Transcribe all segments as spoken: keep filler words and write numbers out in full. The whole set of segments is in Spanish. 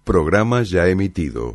Programa ya emitido.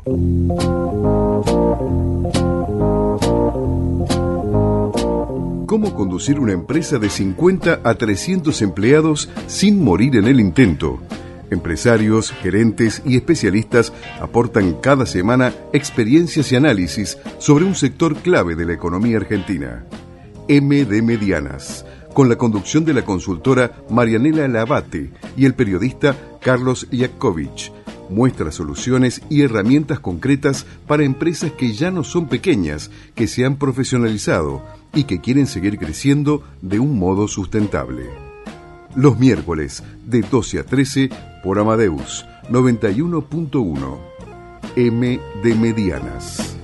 ¿Cómo conducir una empresa de cincuenta a trescientos empleados sin morir en el intento? Empresarios, gerentes y especialistas aportan cada semana experiencias y análisis sobre un sector clave de la economía argentina. M de Medianas, con la conducción de la consultora Marianela Labate y el periodista Carlos Iacovich, muestra soluciones y herramientas concretas para empresas que ya no son pequeñas, que se han profesionalizado y que quieren seguir creciendo de un modo sustentable. Los miércoles, de doce a trece, por Amadeus, noventa y uno punto uno. M de Medianas.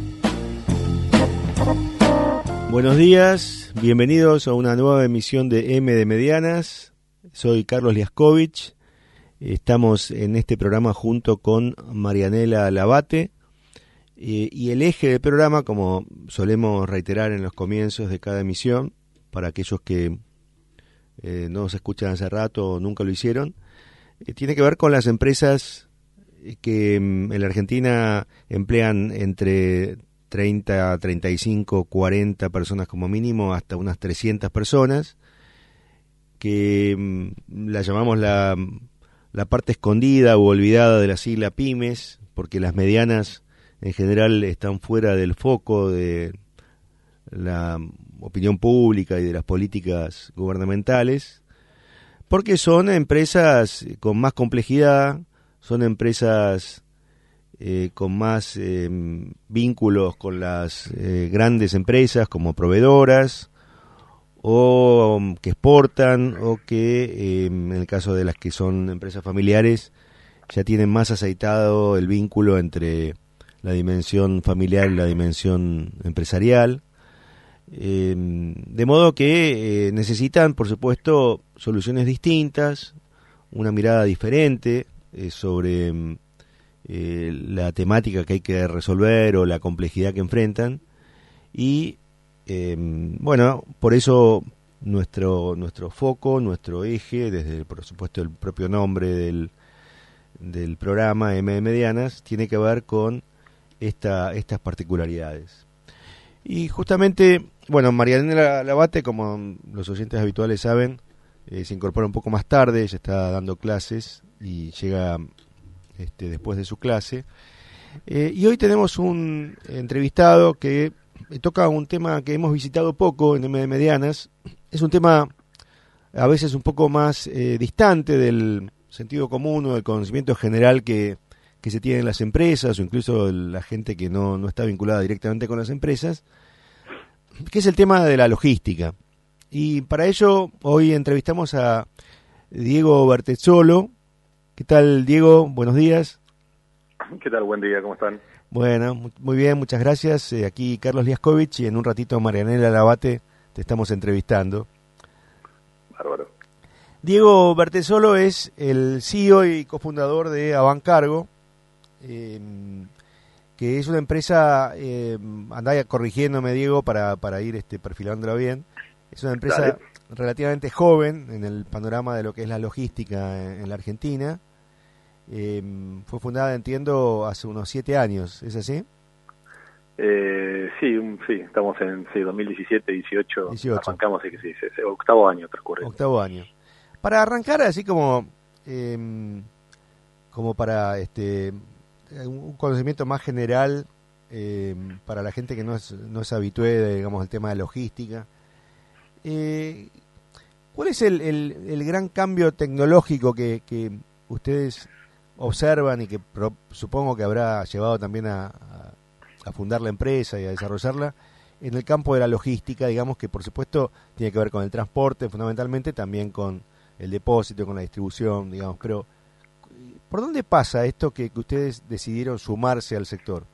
Buenos días, bienvenidos a una nueva emisión de M de Medianas. Soy Carlos Iacovich. Estamos en este programa junto con Marianela Labate. Eh, y el eje del programa, como solemos reiterar en los comienzos de cada emisión, para aquellos que eh, no se escuchan hace rato o nunca lo hicieron, eh, tiene que ver con las empresas que en la Argentina emplean entre treinta, treinta y cinco, cuarenta personas como mínimo, hasta unas trescientas personas, que mm, la llamamos la, la parte escondida o olvidada de la sigla pymes, porque las medianas en general están fuera del foco de la opinión pública y de las políticas gubernamentales, porque son empresas con más complejidad, son empresas eh, con más eh, vínculos con las eh, grandes empresas como proveedoras, o que exportan, o que eh, en el caso de las que son empresas familiares ya tienen más aceitado el vínculo entre la dimensión familiar y la dimensión empresarial, eh, de modo que eh, necesitan, por supuesto, soluciones distintas, una mirada diferente eh, sobre eh, la temática que hay que resolver o la complejidad que enfrentan, y eh, bueno, por eso nuestro nuestro foco, nuestro eje, desde por supuesto el propio nombre del, del programa M de Medianas, tiene que ver con esta, estas particularidades. Y justamente, bueno, Marianela Labate, como los oyentes habituales saben, eh, se incorpora un poco más tarde, ella está dando clases y llega este, después de su clase. Eh, y hoy tenemos un entrevistado que toca un tema que hemos visitado poco en M de Medianas. Es un tema a veces un poco más eh, distante del sentido común o del conocimiento general que que se tiene en las empresas, o incluso la gente que no, no está vinculada directamente con las empresas, que es el tema de la logística. Y para ello hoy entrevistamos a Diego Bertezzolo. ¿Qué tal, Diego? Buenos días. ¿Qué tal? Buen día, ¿cómo están? Bueno, muy bien, muchas gracias. Eh, aquí Carlos Iacovich, y en un ratito Marianela Labate te estamos entrevistando. Bárbaro. Diego Bertezzolo es el C E O y cofundador de Avancargo, Eh, que es una empresa, eh, andá corrigiéndome, Diego, para, para ir este, perfilándola bien. Es una empresa Dale. relativamente joven en el panorama de lo que es la logística en, en la Argentina. Eh, fue fundada, entiendo, hace unos siete años, ¿es así? Eh, sí, un, sí, estamos en sí, dos mil diecisiete, dieciocho, dieciocho. Arrancamos, sí, sí, sí, sí, octavo año transcurre. Octavo año. Para arrancar así como, eh, como para este un conocimiento más general eh, para la gente que no es, no es habitué, de, digamos, el tema de logística. Eh, ¿Cuál es el, el, el gran cambio tecnológico que, que ustedes observan y que pro, supongo que habrá llevado también a, a, a fundar la empresa y a desarrollarla en el campo de la logística, digamos, que por supuesto tiene que ver con el transporte, fundamentalmente también con el depósito, con la distribución, digamos, pero ¿por dónde pasa esto que, que ustedes decidieron sumarse al sector?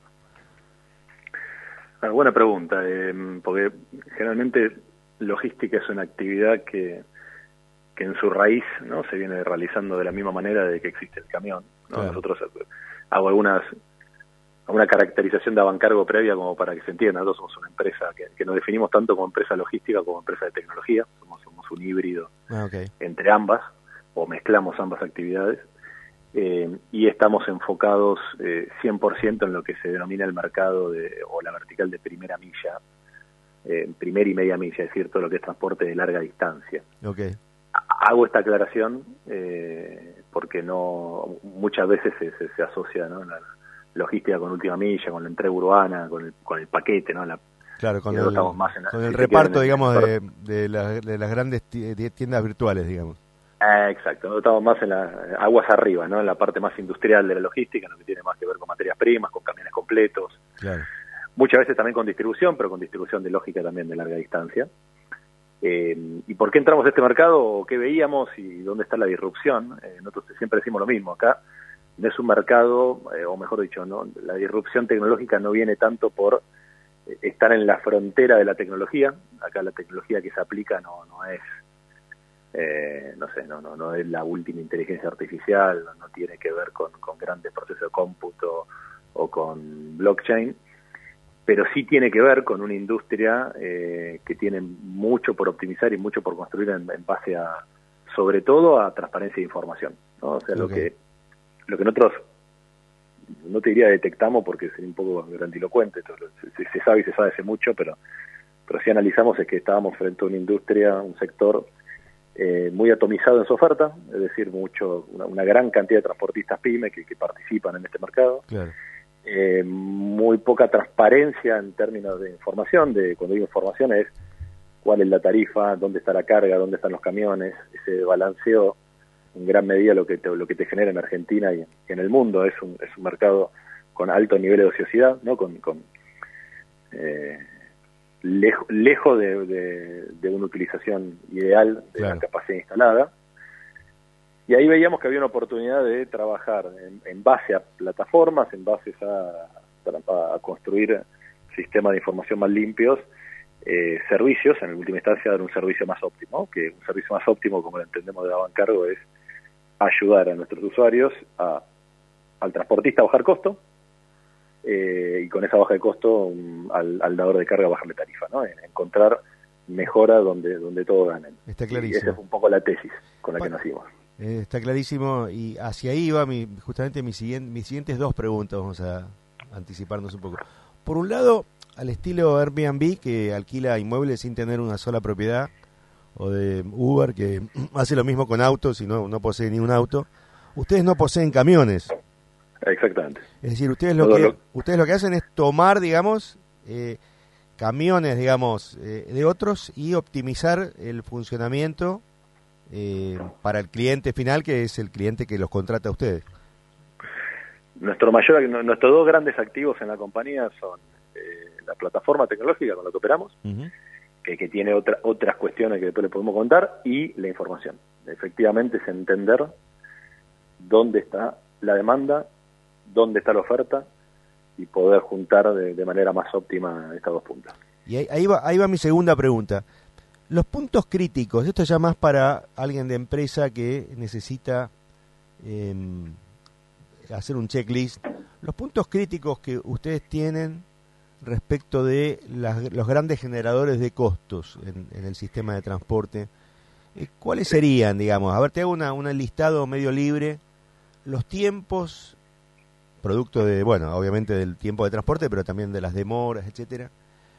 Ah, buena pregunta, eh, porque generalmente logística es una actividad que, que en su raíz, ¿no?, se viene realizando de la misma manera de que existe el camión, ¿no? Claro. Nosotros hago algunas alguna caracterización de Avancargo previa como para que se entienda. Nosotros somos una empresa que, que nos definimos tanto como empresa logística como empresa de tecnología. Somos, somos un híbrido ah, okay. entre ambas, o mezclamos ambas actividades. eh, y estamos enfocados eh, cien por ciento en lo que se denomina el mercado de, o la vertical de primera milla, eh, primera y media milla, es decir, todo lo que es transporte de larga distancia. Okay. Hago esta aclaración eh, porque no muchas veces se, se, se asocia, ¿no?, la logística con última milla, con la entrega urbana, con el, con el paquete, ¿no? La, claro, con el, más en la, con el si reparto, el, digamos, el, de, de, la, de las grandes tiendas virtuales, digamos. Eh, exacto, estamos más en las aguas arriba, ¿no?, en la parte más industrial de la logística, en lo que tiene más que ver con materias primas, con camiones completos. Claro. Muchas veces también con distribución, pero con distribución de lógica también de larga distancia. Eh, ¿Y por qué entramos a este mercado? ¿Qué veíamos y dónde está la disrupción? Eh, nosotros siempre decimos lo mismo, acá no es un mercado, eh, o mejor dicho, no, la disrupción tecnológica no viene tanto por eh, estar en la frontera de la tecnología. Acá la tecnología que se aplica no, no es, eh, no sé, no, no, no es la última inteligencia artificial, no, no tiene que ver con, con grandes procesos de cómputo o con blockchain, pero sí tiene que ver con una industria eh, que tiene mucho por optimizar y mucho por construir en, en base a, sobre todo, a transparencia de información, ¿no? O sea, okay. lo que lo que nosotros, no te diría detectamos porque sería un poco grandilocuente, se, se sabe y se sabe hace mucho, pero pero si analizamos es que estábamos frente a una industria, un sector eh, muy atomizado en su oferta, es decir, mucho una, una gran cantidad de transportistas pyme que, que participan en este mercado. Claro. Eh, muy poca transparencia en términos de información, de cuando digo información es cuál es la tarifa, dónde está la carga, dónde están los camiones, ese balanceo en gran medida lo que te, lo que te genera en Argentina y en, y en el mundo. Es un, es un mercado con alto nivel de ociosidad, ¿no? con, con eh, lejos lejo de, de, de una utilización ideal de claro. la capacidad instalada. Y ahí veíamos que había una oportunidad de trabajar en, en base a plataformas, en base a, a construir sistemas de información más limpios, eh, servicios, en última instancia dar un servicio más óptimo, que un servicio más óptimo, como lo entendemos de Avancargo, es ayudar a nuestros usuarios a, al transportista a bajar costo, eh, y con esa baja de costo um, al, al dador de carga a bajarle tarifa, ¿no? En, encontrar mejora donde, donde todos ganen. Está clarísimo. Y esa fue un poco la tesis con la pa que nacimos. Eh, está clarísimo, y hacia ahí va mi, justamente mi siguiente, mis siguientes dos preguntas, vamos a anticiparnos un poco. Por un lado, al estilo Airbnb, que alquila inmuebles sin tener una sola propiedad, o de Uber, que hace lo mismo con autos y no, no posee ni un auto, ustedes no poseen camiones. Exactamente. Es decir, ustedes lo, que, ustedes lo que hacen es tomar, digamos, eh, camiones, digamos, eh, de otros y optimizar el funcionamiento Eh, para el cliente final, que es el cliente que los contrata a ustedes. Nuestro mayor, nuestros dos grandes activos en la compañía son eh, la plataforma tecnológica con la que operamos, uh-huh. que, que tiene otra, otras cuestiones que después le podemos contar, y la información. Efectivamente es entender dónde está la demanda, dónde está la oferta, y poder juntar de, de manera más óptima estas dos puntas. Y ahí, ahí, va, ahí va mi segunda pregunta. Los puntos críticos, esto ya más para alguien de empresa que necesita eh, hacer un checklist, los puntos críticos que ustedes tienen respecto de las, los grandes generadores de costos en, en el sistema de transporte, eh, ¿cuáles serían, digamos? A ver, te hago una, un listado medio libre, los tiempos, producto de, bueno, obviamente del tiempo de transporte, pero también de las demoras, etcétera,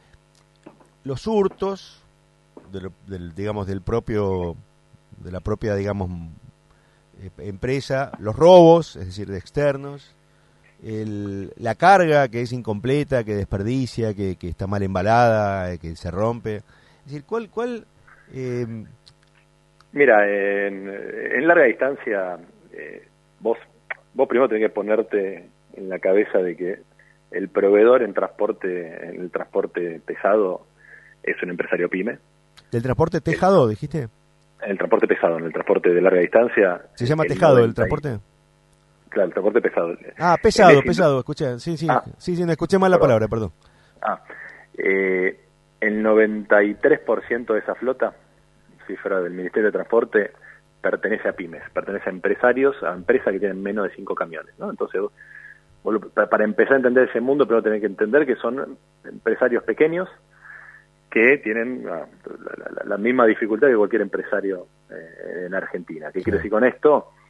los hurtos, Del, del digamos del propio de la propia digamos eh, empresa, los robos, es decir, de externos, el, la carga que es incompleta, que desperdicia, que, que está mal embalada, eh, que se rompe, es decir, cuál cuál eh... mira, en, en larga distancia eh, vos vos primero tenés que ponerte en la cabeza de que el proveedor en transporte en el transporte pesado es un empresario pyme. ¿Del transporte tejado, dijiste? El transporte pesado, en el transporte de larga distancia. ¿Se llama el tejado el transporte? Claro, el transporte pesado. Ah, pesado, el pesado, escuché. Sí, sí, ah, sí, sí, no escuché mal la perdón. palabra, perdón. Ah, eh, el noventa y tres por ciento de esa flota, cifra del Ministerio de Transporte, pertenece a pymes, pertenece a empresarios, a empresas que tienen menos de cinco camiones, ¿no? Entonces, vos, para empezar a entender ese mundo, pero tenés que entender que son empresarios pequeños, que tienen uh, la, la, la misma dificultad que cualquier empresario eh, en Argentina. ¿Qué sí. quiere decir con esto?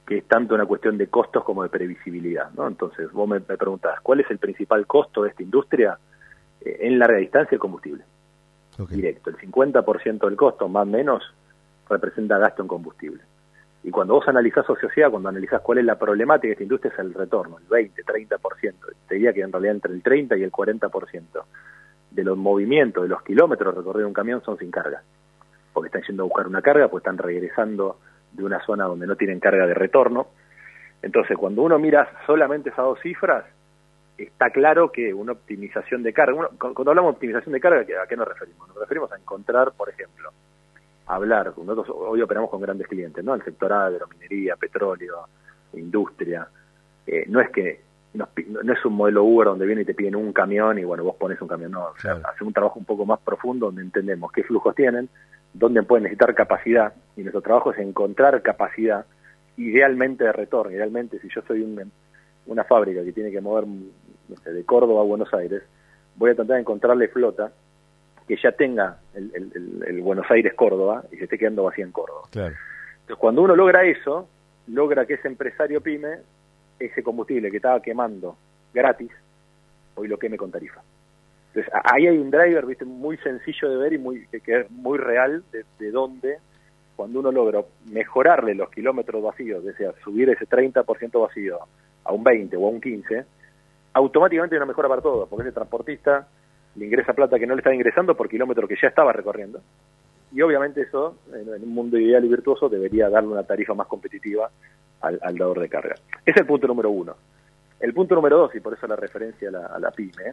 que es tanto una cuestión de costos como de previsibilidad, ¿no? Entonces, vos me, me preguntás, ¿cuál es el principal costo de esta industria? Eh, en larga distancia, el combustible. Okay. Directo. El cincuenta por ciento del costo, más o menos, representa gasto en combustible. Y cuando vos analizás sociedad, cuando analizás cuál es la problemática de esta industria, es el retorno, el veinte, treinta por ciento. Te diría que en realidad entre el treinta y el cuarenta por ciento de los movimientos, de los kilómetros recorridos de un camión son sin carga. Porque están yendo a buscar una carga, pues están regresando de una zona donde no tienen carga de retorno. Entonces, cuando uno mira solamente esas dos cifras, está claro que una optimización de carga, uno, cuando hablamos de optimización de carga, ¿a qué nos referimos? Nos referimos a encontrar, por ejemplo, hablar, nosotros hoy operamos con grandes clientes, ¿no? El sector agro, minería, petróleo, industria. Eh, no es que, no, no es un modelo Uber donde viene y te piden un camión y bueno, vos pones un camión, no. O sea, hace un trabajo un poco más profundo donde entendemos qué flujos tienen, dónde pueden necesitar capacidad, y nuestro trabajo es encontrar capacidad, idealmente de retorno. Idealmente, si yo soy un, una fábrica que tiene que mover, no sé, de Córdoba a Buenos Aires, voy a tratar de encontrarle flota que ya tenga el, el, el, el Buenos Aires-Córdoba y se esté quedando vacía en Córdoba. Claro. Entonces, cuando uno logra eso, logra que ese empresario pyme, ese combustible que estaba quemando gratis, hoy lo queme con tarifa. Entonces, ahí hay un driver, viste, muy sencillo de ver y muy que, que es muy real de, de dónde, cuando uno logra mejorarle los kilómetros vacíos, o sea, subir ese treinta por ciento vacío a un veinte o a un quince, automáticamente hay una mejora para todos, porque ese transportista le ingresa plata que no le está ingresando por kilómetro que ya estaba recorriendo. Y obviamente eso, en, en un mundo ideal y virtuoso, debería darle una tarifa más competitiva al, al dador de carga. Ese es el punto número uno. El punto número dos, y por eso la referencia a la, a la pyme,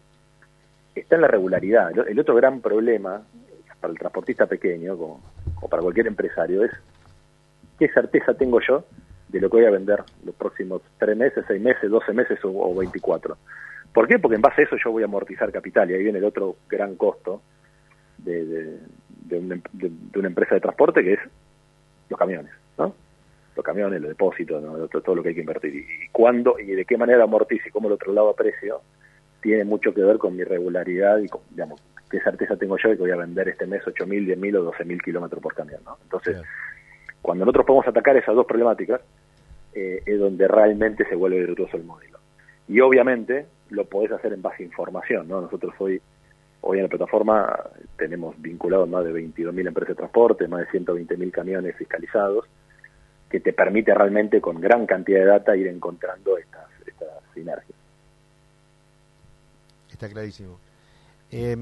está en la regularidad. El, el otro gran problema para el transportista pequeño, como, o para cualquier empresario, es qué certeza tengo yo de lo que voy a vender los próximos tres meses, seis meses, doce meses o, o veinticuatro. ¿Por qué? Porque en base a eso yo voy a amortizar capital, y ahí viene el otro gran costo de, de, de, una, de, de una empresa de transporte, que es los camiones, ¿no? Los camiones, los depósitos, ¿no? Todo lo que hay que invertir. Y, y cuándo y de qué manera amortizo y cómo lo traslado a precio, tiene mucho que ver con mi regularidad y con, digamos, qué certeza tengo yo de que voy a vender este mes ocho mil, diez mil o doce mil kilómetros por camión, ¿no? Entonces, yeah. Cuando nosotros podemos atacar esas dos problemáticas, eh, es donde realmente se vuelve virtuoso el modelo. Y obviamente lo podés hacer en base a información, ¿no? Nosotros hoy, hoy en la plataforma tenemos vinculados más de veintidós mil empresas de transporte, más de ciento veinte mil camiones fiscalizados, que te permite realmente con gran cantidad de data ir encontrando estas, estas sinergias. Está clarísimo. Eh,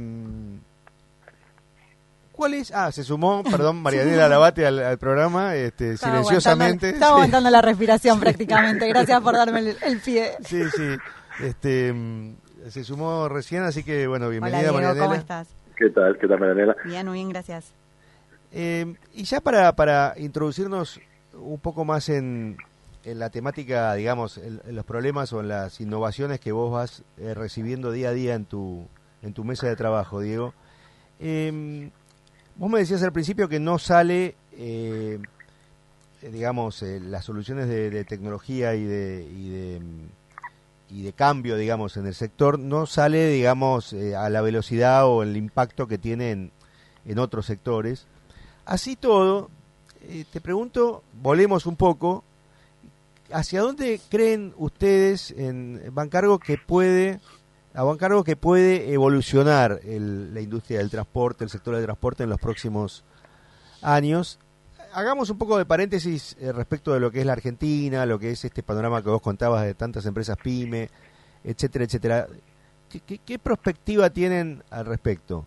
¿Cuál es? Ah, se sumó, perdón, Marianela Labate al, al programa, este, estaba silenciosamente. Aguantando, estaba sí. aguantando la respiración prácticamente. Gracias por darme el, el pie. Sí, sí. Este, se sumó recién, así que bueno, bienvenida. Hola, Diego, Marianela. ¿cómo estás? ¿Qué tal? ¿Qué tal, Marianela? Bien, muy bien, gracias. Eh, y ya para, para introducirnos un poco más en, en la temática, digamos, en, en los problemas o en las innovaciones que vos vas eh, recibiendo día a día en tu en tu mesa de trabajo, Diego. Eh, vos me decías al principio que no sale, eh, digamos, eh, las soluciones de, de tecnología y de, y de y de cambio, digamos, en el sector, no sale, digamos, eh, a la velocidad o el impacto que tiene en, en otros sectores. Así todo, eh, te pregunto, volemos un poco, ¿hacia dónde creen ustedes en Bancargo que puede, a Bancargo que puede evolucionar el, la industria del transporte, el sector del transporte en los próximos años? Hagamos un poco de paréntesis eh, respecto de lo que es la Argentina, lo que es este panorama que vos contabas de tantas empresas pyme, etcétera, etcétera. ¿Qué, qué, qué perspectiva tienen al respecto?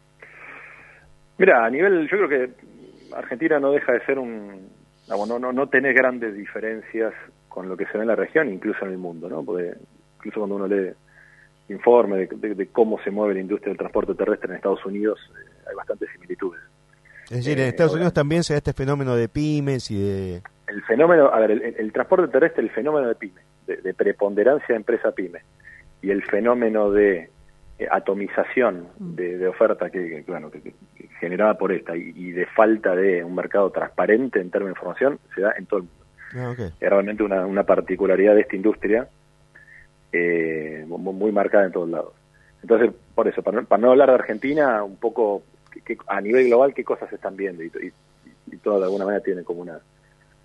Mira, a nivel, yo creo que Argentina no deja de ser un, no, no, no tenés grandes diferencias con lo que se ve en la región, incluso en el mundo, ¿no? Porque incluso cuando uno lee informes de, de, de cómo se mueve la industria del transporte terrestre en Estados Unidos, eh, hay bastantes similitudes. Es decir, en Estados Unidos también se da este fenómeno de pymes y de... El fenómeno, a ver, el, el transporte terrestre, el fenómeno de pyme, de, de preponderancia de empresa pyme, y el fenómeno de eh, atomización de, de oferta que, que, bueno, que, que generada por esta, y, y de falta de un mercado transparente en términos de información, se da en todo el mundo. Ah, okay. Es realmente una, una particularidad de esta industria eh, muy, muy marcada en todos lados. Entonces, por eso, para no, para no hablar de Argentina, un poco... Que, que a nivel global qué cosas se están viendo y, y, y todo de alguna manera tiene como una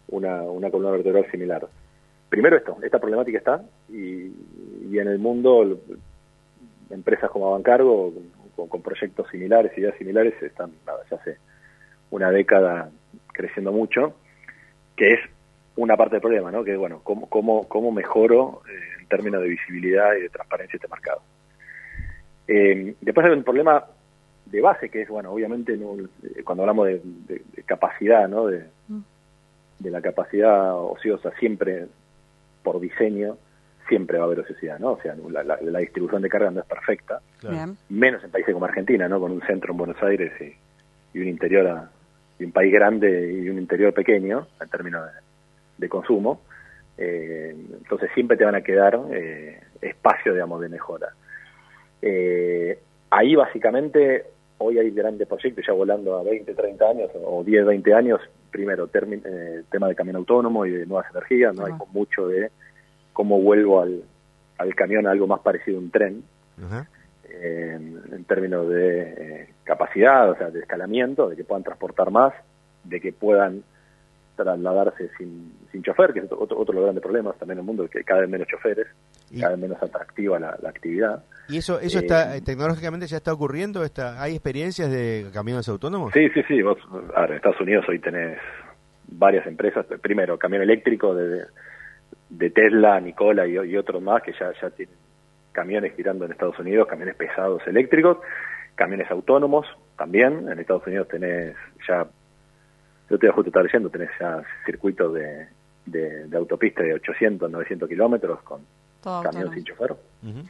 una, una columna vertebral similar. Primero esto, esta problemática está, y, y en el mundo empresas como Avantcargo, con, con proyectos similares, ideas similares, están nada, ya hace una década creciendo mucho, que es una parte del problema, ¿no? Que bueno, cómo, cómo, cómo mejoro eh, en términos de visibilidad y de transparencia este mercado. Eh, después hay un problema de base, que es, bueno, obviamente no, cuando hablamos de, de, de capacidad, ¿no? De, de la capacidad ociosa, siempre por diseño, siempre va a haber ociosidad, ¿no? O sea, la, la, la distribución de carga no es perfecta, claro. Menos en países como Argentina, ¿no? Con un centro en Buenos Aires y, y un interior, a, y un país grande y un interior pequeño, en términos de, de consumo. Eh, entonces siempre te van a quedar eh, espacio, digamos, de mejora. Eh, ahí básicamente, hoy hay grandes proyectos ya volando a veinte, treinta años, o diez, veinte años. Primero, termi- eh, tema de camión autónomo y de nuevas energías, no uh-huh. Hay mucho de cómo vuelvo al, al camión a algo más parecido a un tren, uh-huh. eh, en términos de eh, capacidad, o sea, de escalamiento, de que puedan transportar más, de que puedan trasladarse sin, sin chofer, que es otro, otro de los grandes problemas también en el mundo, que cada vez menos choferes, ¿y? Cada vez menos atractiva la, la actividad. ¿Y eso eso eh, está tecnológicamente ya está ocurriendo? Está, ¿hay experiencias de camiones autónomos? Sí, sí, sí. Vos, a ver, en Estados Unidos hoy tenés varias empresas. Primero, camión eléctrico de, de Tesla, Nikola y, y otros más que ya, ya tienen camiones girando en Estados Unidos, camiones pesados eléctricos, camiones autónomos también. En Estados Unidos tenés ya, yo te justo estaba leyendo, tenés ya circuitos de, de, de autopista de ochocientos, novecientos kilómetros con todo camión autónomo. Sin chofer. Uh-huh.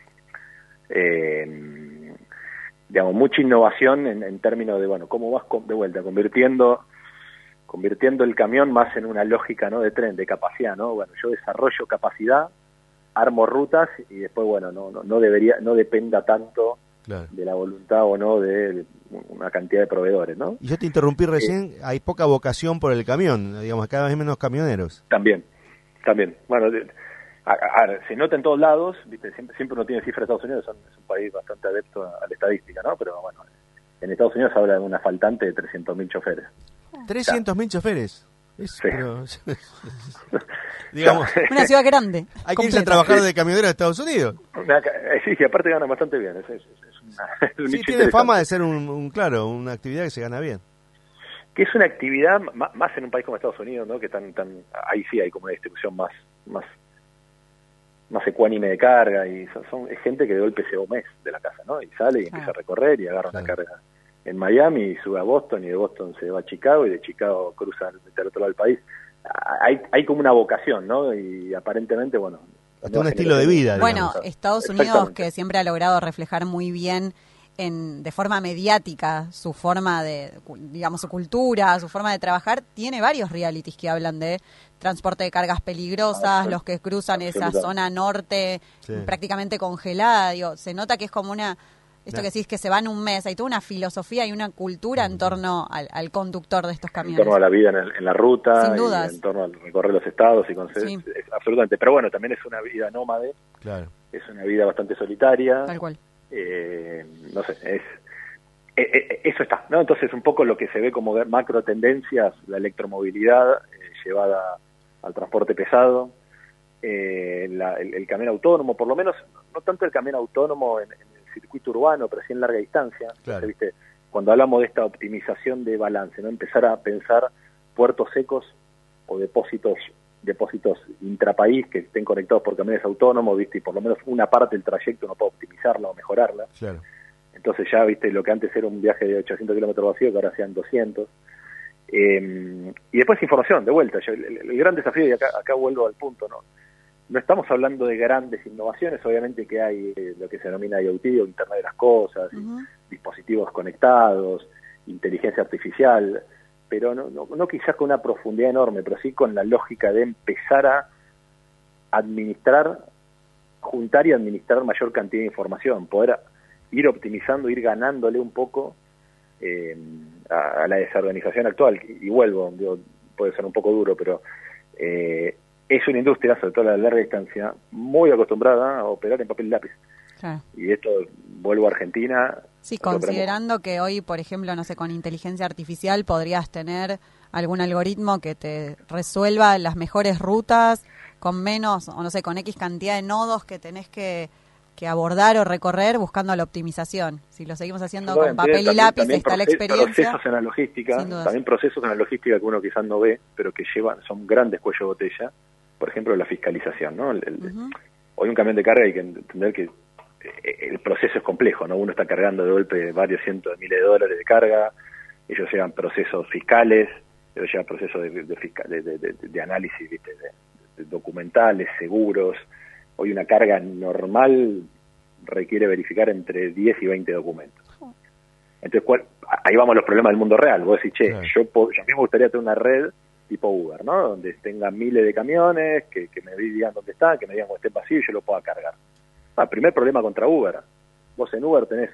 Eh, digamos, mucha innovación en, en términos de, bueno, cómo vas con, de vuelta, convirtiendo convirtiendo el camión más en una lógica, ¿no? De tren, de capacidad, ¿no? Bueno, yo desarrollo capacidad, armo rutas y después, bueno, no no, no debería, no dependa tanto claro. De la voluntad o no de una cantidad de proveedores, ¿no? Y yo te interrumpí recién, eh, hay poca vocación por el camión, digamos, cada vez menos camioneros. También, también. Bueno, de, A, a, se nota en todos lados, ¿viste? Siempre, siempre uno tiene cifras de Estados Unidos, son, es un país bastante adepto a, a la estadística, ¿no? Pero bueno, en Estados Unidos se habla de una faltante de trescientos mil choferes. ¿trescientos mil choferes? Es, sí. Pero, digamos, una ciudad grande. Hay que irse a trabajar sí. de camionero a Estados Unidos. Una, sí, y aparte ganan bastante bien. Es, es, es una, es un sí, tiene fama de ser, un, un claro, una actividad que se gana bien. Que es una actividad, más, más en un país como Estados Unidos, ¿no? Que tan, tan, ahí sí hay como una distribución más... más más ecuánime de carga, y son, son es gente que de golpe se va un mes de la casa, ¿no? Y sale y empieza ah. a recorrer y agarra claro. una carga en Miami y sube a Boston, y de Boston se va a Chicago, y de Chicago cruza al otro lado del país. Hay hay como una vocación, ¿no? Y aparentemente, bueno... Hasta un estilo de vida. Bueno, digamos. Estados Unidos, que siempre ha logrado reflejar muy bien en de forma mediática su forma de, digamos, su cultura, su forma de trabajar, tiene varios realities que hablan de transporte de cargas peligrosas, ah, los que cruzan esa zona norte sí. prácticamente congelada. Digo, se nota que es como una, esto no. que decís que se van un mes, hay toda una filosofía y una cultura en torno al, al conductor de estos camiones. En torno a la vida en, el, en la ruta, sin dudas. Y en torno al recorrer los estados y conocer, sí. es, absolutamente. Pero bueno, también es una vida nómade, claro. es una vida bastante solitaria. Tal cual. Eh, no sé, es eh, eh, eso está, ¿no? Entonces un poco lo que se ve como macro tendencias, la electromovilidad eh, llevada al transporte pesado, eh, la, el, el camión autónomo, por lo menos, no tanto el camión autónomo en, en el circuito urbano, pero sí en larga distancia. Claro. ¿Viste? Cuando hablamos de esta optimización de balance, ¿no? Empezar a pensar puertos secos o depósitos depósitos intrapaís que estén conectados por camiones autónomos, ¿viste? Y por lo menos una parte del trayecto uno puede optimizarla o mejorarla. Claro. Entonces ya, ¿viste? Lo que antes era un viaje de ochocientos kilómetros vacío, que ahora sean doscientos. Eh, y después información, de vuelta. Yo, el, el gran desafío, y acá, acá vuelvo al punto, ¿no? No estamos hablando de grandes innovaciones, obviamente que hay eh, lo que se denomina I O T, o Internet de las Cosas, uh-huh. dispositivos conectados, inteligencia artificial, pero no, no, no quizás con una profundidad enorme, pero sí con la lógica de empezar a administrar, juntar y administrar mayor cantidad de información, poder ir optimizando, ir ganándole un poco eh, a, a la desorganización actual. Y, y vuelvo, digo, puede ser un poco duro, pero eh, es una industria, sobre todo a la larga distancia, muy acostumbrada a operar en papel y lápiz. Claro. Y esto, vuelvo a Argentina... Sí, considerando que hoy, por ejemplo, no sé, con inteligencia artificial podrías tener algún algoritmo que te resuelva las mejores rutas con menos, o no sé, con X cantidad de nodos que tenés que, que abordar o recorrer buscando la optimización. Si lo seguimos haciendo bueno, con papel también, y lápiz, también está proces, la experiencia. Procesos en la logística, también procesos en la logística que uno quizás no ve, pero que llevan, son grandes cuellos de botella. Por ejemplo, la fiscalización, ¿no? El, el, uh-huh. Hoy un camión de carga hay que entender que el proceso es complejo, ¿no? Uno está cargando de golpe varios cientos de miles de dólares de carga, ellos llevan procesos fiscales, ellos llevan procesos de, de, fiscal, de, de, de, de análisis, ¿viste? De, de documentales, seguros. Hoy una carga normal requiere verificar entre diez y veinte documentos. Entonces, ¿cuál? Ahí vamos a los problemas del mundo real. Vos decís, che, claro. yo, puedo, yo a mí me gustaría tener una red tipo Uber, ¿no? Donde tenga miles de camiones, que, que me digan dónde está, que me digan cuando esté vacío y yo lo pueda cargar. Ah, primer problema contra Uber. Vos en Uber tenés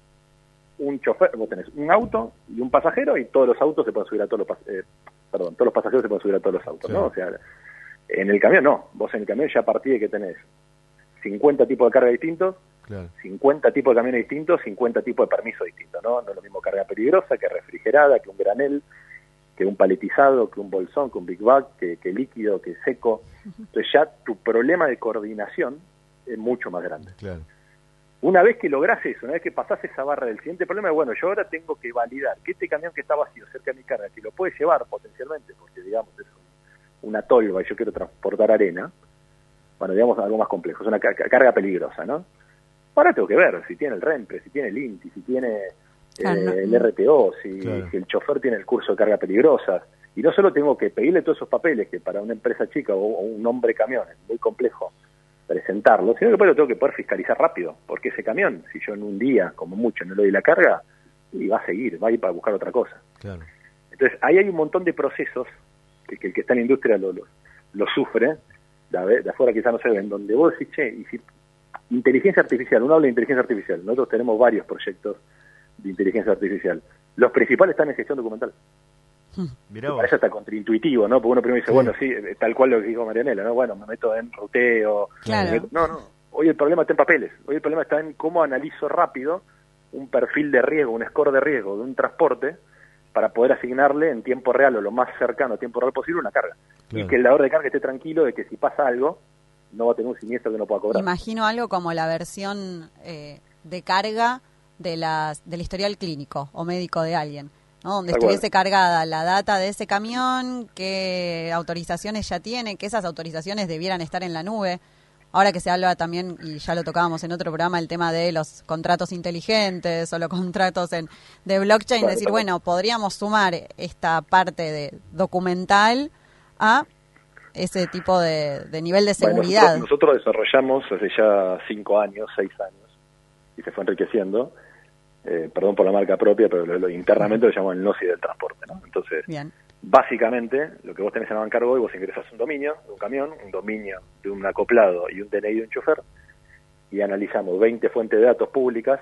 un chofer, vos tenés un auto y un pasajero y todos los autos se pueden subir a todos los eh, perdón, todos los pasajeros se pueden subir a todos los autos, sí. ¿no? O sea, en el camión no. Vos en el camión ya partís de que tenés cincuenta tipos de carga distintos, claro. cincuenta tipos de camiones distintos, cincuenta tipos de permisos distintos, ¿no? No es lo mismo carga peligrosa que refrigerada, que un granel, que un paletizado, que un bolsón, que un big bag, que, que líquido, que seco. Entonces ya tu problema de coordinación es mucho más grande. Claro. Una vez que lográs eso, una vez que pasás esa barra del siguiente problema, bueno, yo ahora tengo que validar que este camión que está vacío cerca de mi carga, que lo puede llevar potencialmente, porque digamos es un, una tolva y yo quiero transportar arena, bueno, digamos algo más complejo, es una car carga peligrosa, ¿no? Ahora tengo que ver si tiene el REMPRE, si tiene el INTI, si tiene claro, eh, no. el R T O, si, claro. si el chofer tiene el curso de carga peligrosa. Y no solo tengo que pedirle todos esos papeles, que para una empresa chica o, o un hombre camión es muy complejo presentarlo, sino que después lo tengo que poder fiscalizar rápido, porque ese camión, si yo en un día, como mucho, no le doy la carga, y va a seguir, va a ir para buscar otra cosa. Claro. Entonces, ahí hay un montón de procesos que, que el que está en la industria lo, lo, lo sufre, de, de afuera quizás no se ven, donde vos decís, che, y si inteligencia artificial, uno habla de inteligencia artificial, nosotros tenemos varios proyectos de inteligencia artificial. Los principales están en gestión documental. Mirá vos. Parece hasta contraintuitivo, ¿no? Porque uno primero dice, sí. bueno, sí, tal cual lo que dijo Marianela, ¿no? Bueno, me meto en ruteo. Claro. Meto... No, no. Hoy el problema está en papeles. Hoy el problema está en cómo analizo rápido un perfil de riesgo, un score de riesgo de un transporte para poder asignarle en tiempo real o lo más cercano a tiempo real posible una carga. Claro. Y que el dador de carga esté tranquilo de que si pasa algo, no va a tener un siniestro que no pueda cobrar. Imagino algo como la versión eh, de carga de las, del historial clínico o médico de alguien, ¿no? Donde estuviese cargada la data de ese camión, qué autorizaciones ya tiene, que esas autorizaciones debieran estar en la nube. Ahora que se habla también, y ya lo tocábamos en otro programa, el tema de los contratos inteligentes o los contratos en, de blockchain, claro, decir, claro. bueno, podríamos sumar esta parte de documental a ese tipo de, de nivel de seguridad. Bueno, nosotros, nosotros desarrollamos hace ya cinco años, seis años, y se fue enriqueciendo, eh, perdón por la marca propia, pero lo, lo, internamente lo llamamos el Gnosis del transporte, ¿no? Entonces, bien. Básicamente, lo que vos tenés en Bancargo hoy, vos ingresas un dominio de un camión, un dominio de un acoplado y un D N I de un chofer, y analizamos veinte fuentes de datos públicas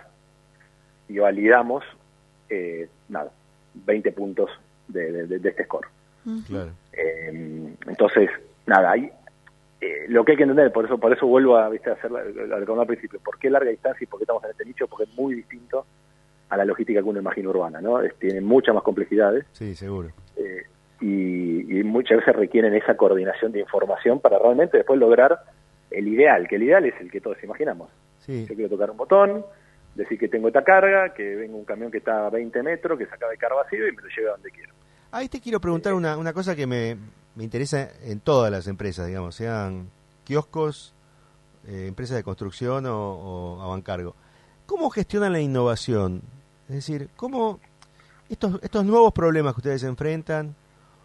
y validamos, eh, nada, veinte puntos de, de, de este score. Claro. Eh, entonces, nada, ahí eh, lo que hay que entender, por eso por eso vuelvo a, ¿viste, a hacer la, la, la, al principio, ¿por qué larga distancia y por qué estamos en este nicho? Porque es muy distinto a la logística que uno imagina urbana, ¿no? Es, tiene muchas más complejidades. Sí, seguro. Eh, y, y muchas veces requieren esa coordinación de información para realmente después lograr el ideal, que el ideal es el que todos imaginamos. Sí. Yo quiero tocar un botón, decir que tengo esta carga, que venga un camión que está a veinte metros, que se acaba de cargar vacío y me lo lleve a donde quiero. Ahí te quiero preguntar una, una cosa que me, me interesa en todas las empresas, digamos, sean kioscos, eh, empresas de construcción o, o Avantcargo. ¿Cómo gestionan la innovación? Es decir, ¿cómo estos, estos nuevos problemas que ustedes enfrentan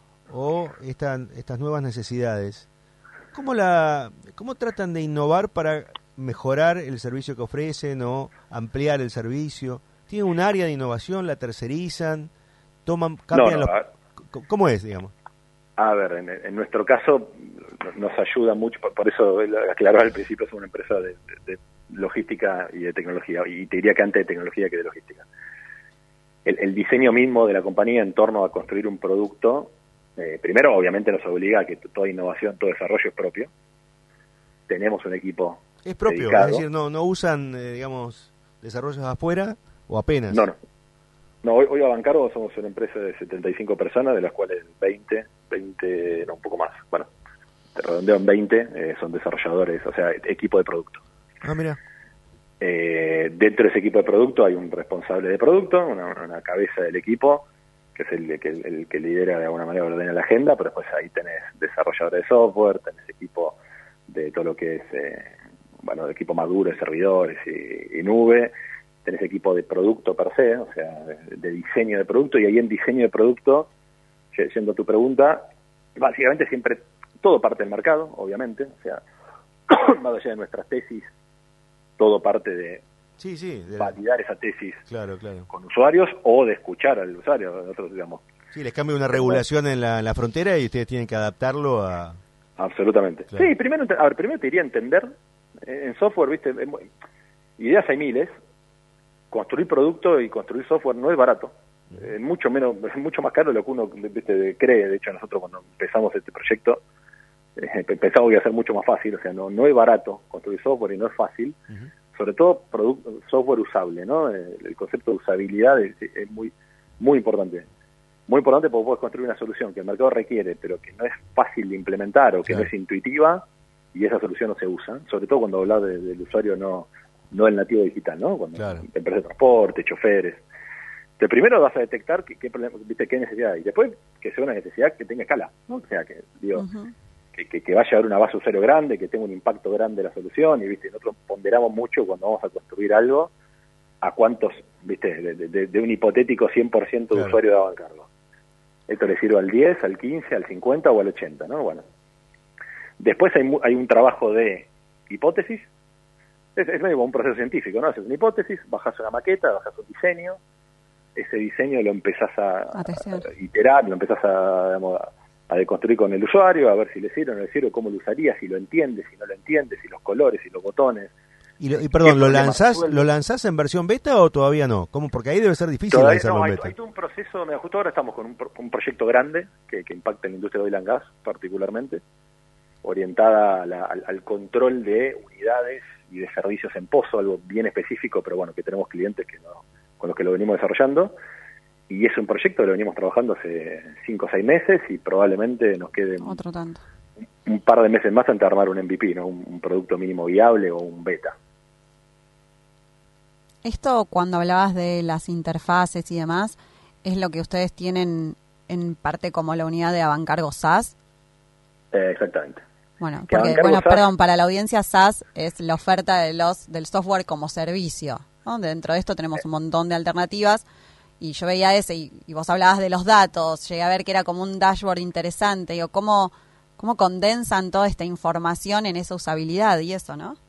o esta, estas nuevas necesidades, ¿cómo, la, cómo tratan de innovar para mejorar el servicio que ofrecen o ampliar el servicio? ¿Tienen un área de innovación? ¿La tercerizan? ¿Toman, cambian no, no, los... ¿Cómo es, digamos? A ver, en, en nuestro caso nos ayuda mucho, por, por eso aclarar al principio, somos una empresa de, de, de logística y de tecnología, y te diría que antes de tecnología que de logística. El, el diseño mismo de la compañía en torno a construir un producto, eh, primero obviamente nos obliga a que toda innovación, todo desarrollo es propio. Tenemos un equipo es propio, dedicado. Es decir, no, no usan, eh, digamos, desarrollos afuera o apenas. No, no. No, hoy, hoy Avancargo somos una empresa de setenta y cinco personas, de las cuales veinte, veinte, no, un poco más, bueno, te redondeo en veinte, eh, son desarrolladores, o sea, equipo de producto. Ah, mira. Eh, dentro de ese equipo de producto hay un responsable de producto, una, una cabeza del equipo, que es el, el, el que lidera de alguna manera, ordena la agenda, pero después ahí tenés desarrolladores de software, tenés equipo de todo lo que es, eh, bueno, de equipo maduro, de servidores y, y nube, tenés equipo de producto per se, o sea, de, de diseño de producto, y ahí en diseño de producto, yendo a tu pregunta, básicamente siempre todo parte del mercado, obviamente, o sea, más allá de nuestras tesis, todo parte de sí, sí, de... validar esa tesis claro, claro. con usuarios o de escuchar al usuario, nosotros digamos. Sí, les cambia una regulación en la, en la frontera y ustedes tienen que adaptarlo a... Absolutamente. Claro. Sí, primero, a ver, primero te diría entender, eh, en software, viste, eh, ideas hay miles, construir producto y construir software no es barato, es eh, mucho menos, es mucho más caro de lo que uno viste, cree. De hecho, nosotros cuando empezamos este proyecto, eh, pensamos que iba a ser mucho más fácil, o sea, no, no es barato construir software y no es fácil, uh-huh. Sobre todo producto, software usable, ¿no? El, el concepto de usabilidad es, es muy, muy importante. Muy importante porque puedes construir una solución que el mercado requiere, pero que no es fácil de implementar o que claro. no es intuitiva, y esa solución no se usa, sobre todo cuando hablas de, del usuario no, no el nativo digital, ¿no? Cuando claro. empresas de transporte, choferes. De primero vas a detectar qué, qué, viste, qué necesidad hay, y después que sea una necesidad que tenga escala, ¿no? O sea, que digo, uh-huh. que, que, que vaya a haber una base de usuario grande, que tenga un impacto grande la solución, y viste, nosotros ponderamos mucho cuando vamos a construir algo, a cuántos, viste, de, de, de un hipotético cien por ciento de claro. usuario de Avancargo. Esto le sirve al diez, al quince, al cincuenta o al ochenta, ¿no? Bueno. Después hay, hay un trabajo de hipótesis, es, es medio un proceso científico, ¿no? Haces una hipótesis, bajas una maqueta, bajas un diseño, ese diseño lo empezás a, a, a iterar, lo empezás a, digamos, a, a deconstruir con el usuario, a ver si le sirve o no le sirve, cómo lo usaría, si lo entiende, si no lo entiende, si los colores, si los botones. Y, lo, y perdón, ¿lo lanzás, ¿lo lanzás en versión beta o todavía no? ¿Cómo? Porque ahí debe ser difícil todavía, lanzarlo no, en hay, beta. Hay todo un proceso, mira, justo ahora estamos con un, un proyecto grande que, que impacta en la industria de oil and gas particularmente, orientada a la, al, al control de unidades y de servicios en pozo, algo bien específico, pero bueno, que tenemos clientes que no, con los que lo venimos desarrollando, y es un proyecto que lo venimos trabajando hace cinco o seis meses y probablemente nos quede otro tanto. Un, un par de meses más antes de armar un M V P, ¿no? un, un producto mínimo viable o un beta. Esto, cuando hablabas de las interfaces y demás, ¿es lo que ustedes tienen en parte como la unidad de Avancargo SaaS? Eh, exactamente. Bueno, porque, bueno, SaaS, perdón, para la audiencia SaaS es la oferta de los del software como servicio, ¿no? Dentro de esto tenemos un montón de alternativas y yo veía ese y, y vos hablabas de los datos, llegué a ver que era como un dashboard interesante, digo, ¿cómo, cómo condensan toda esta información en esa usabilidad y eso, ¿no?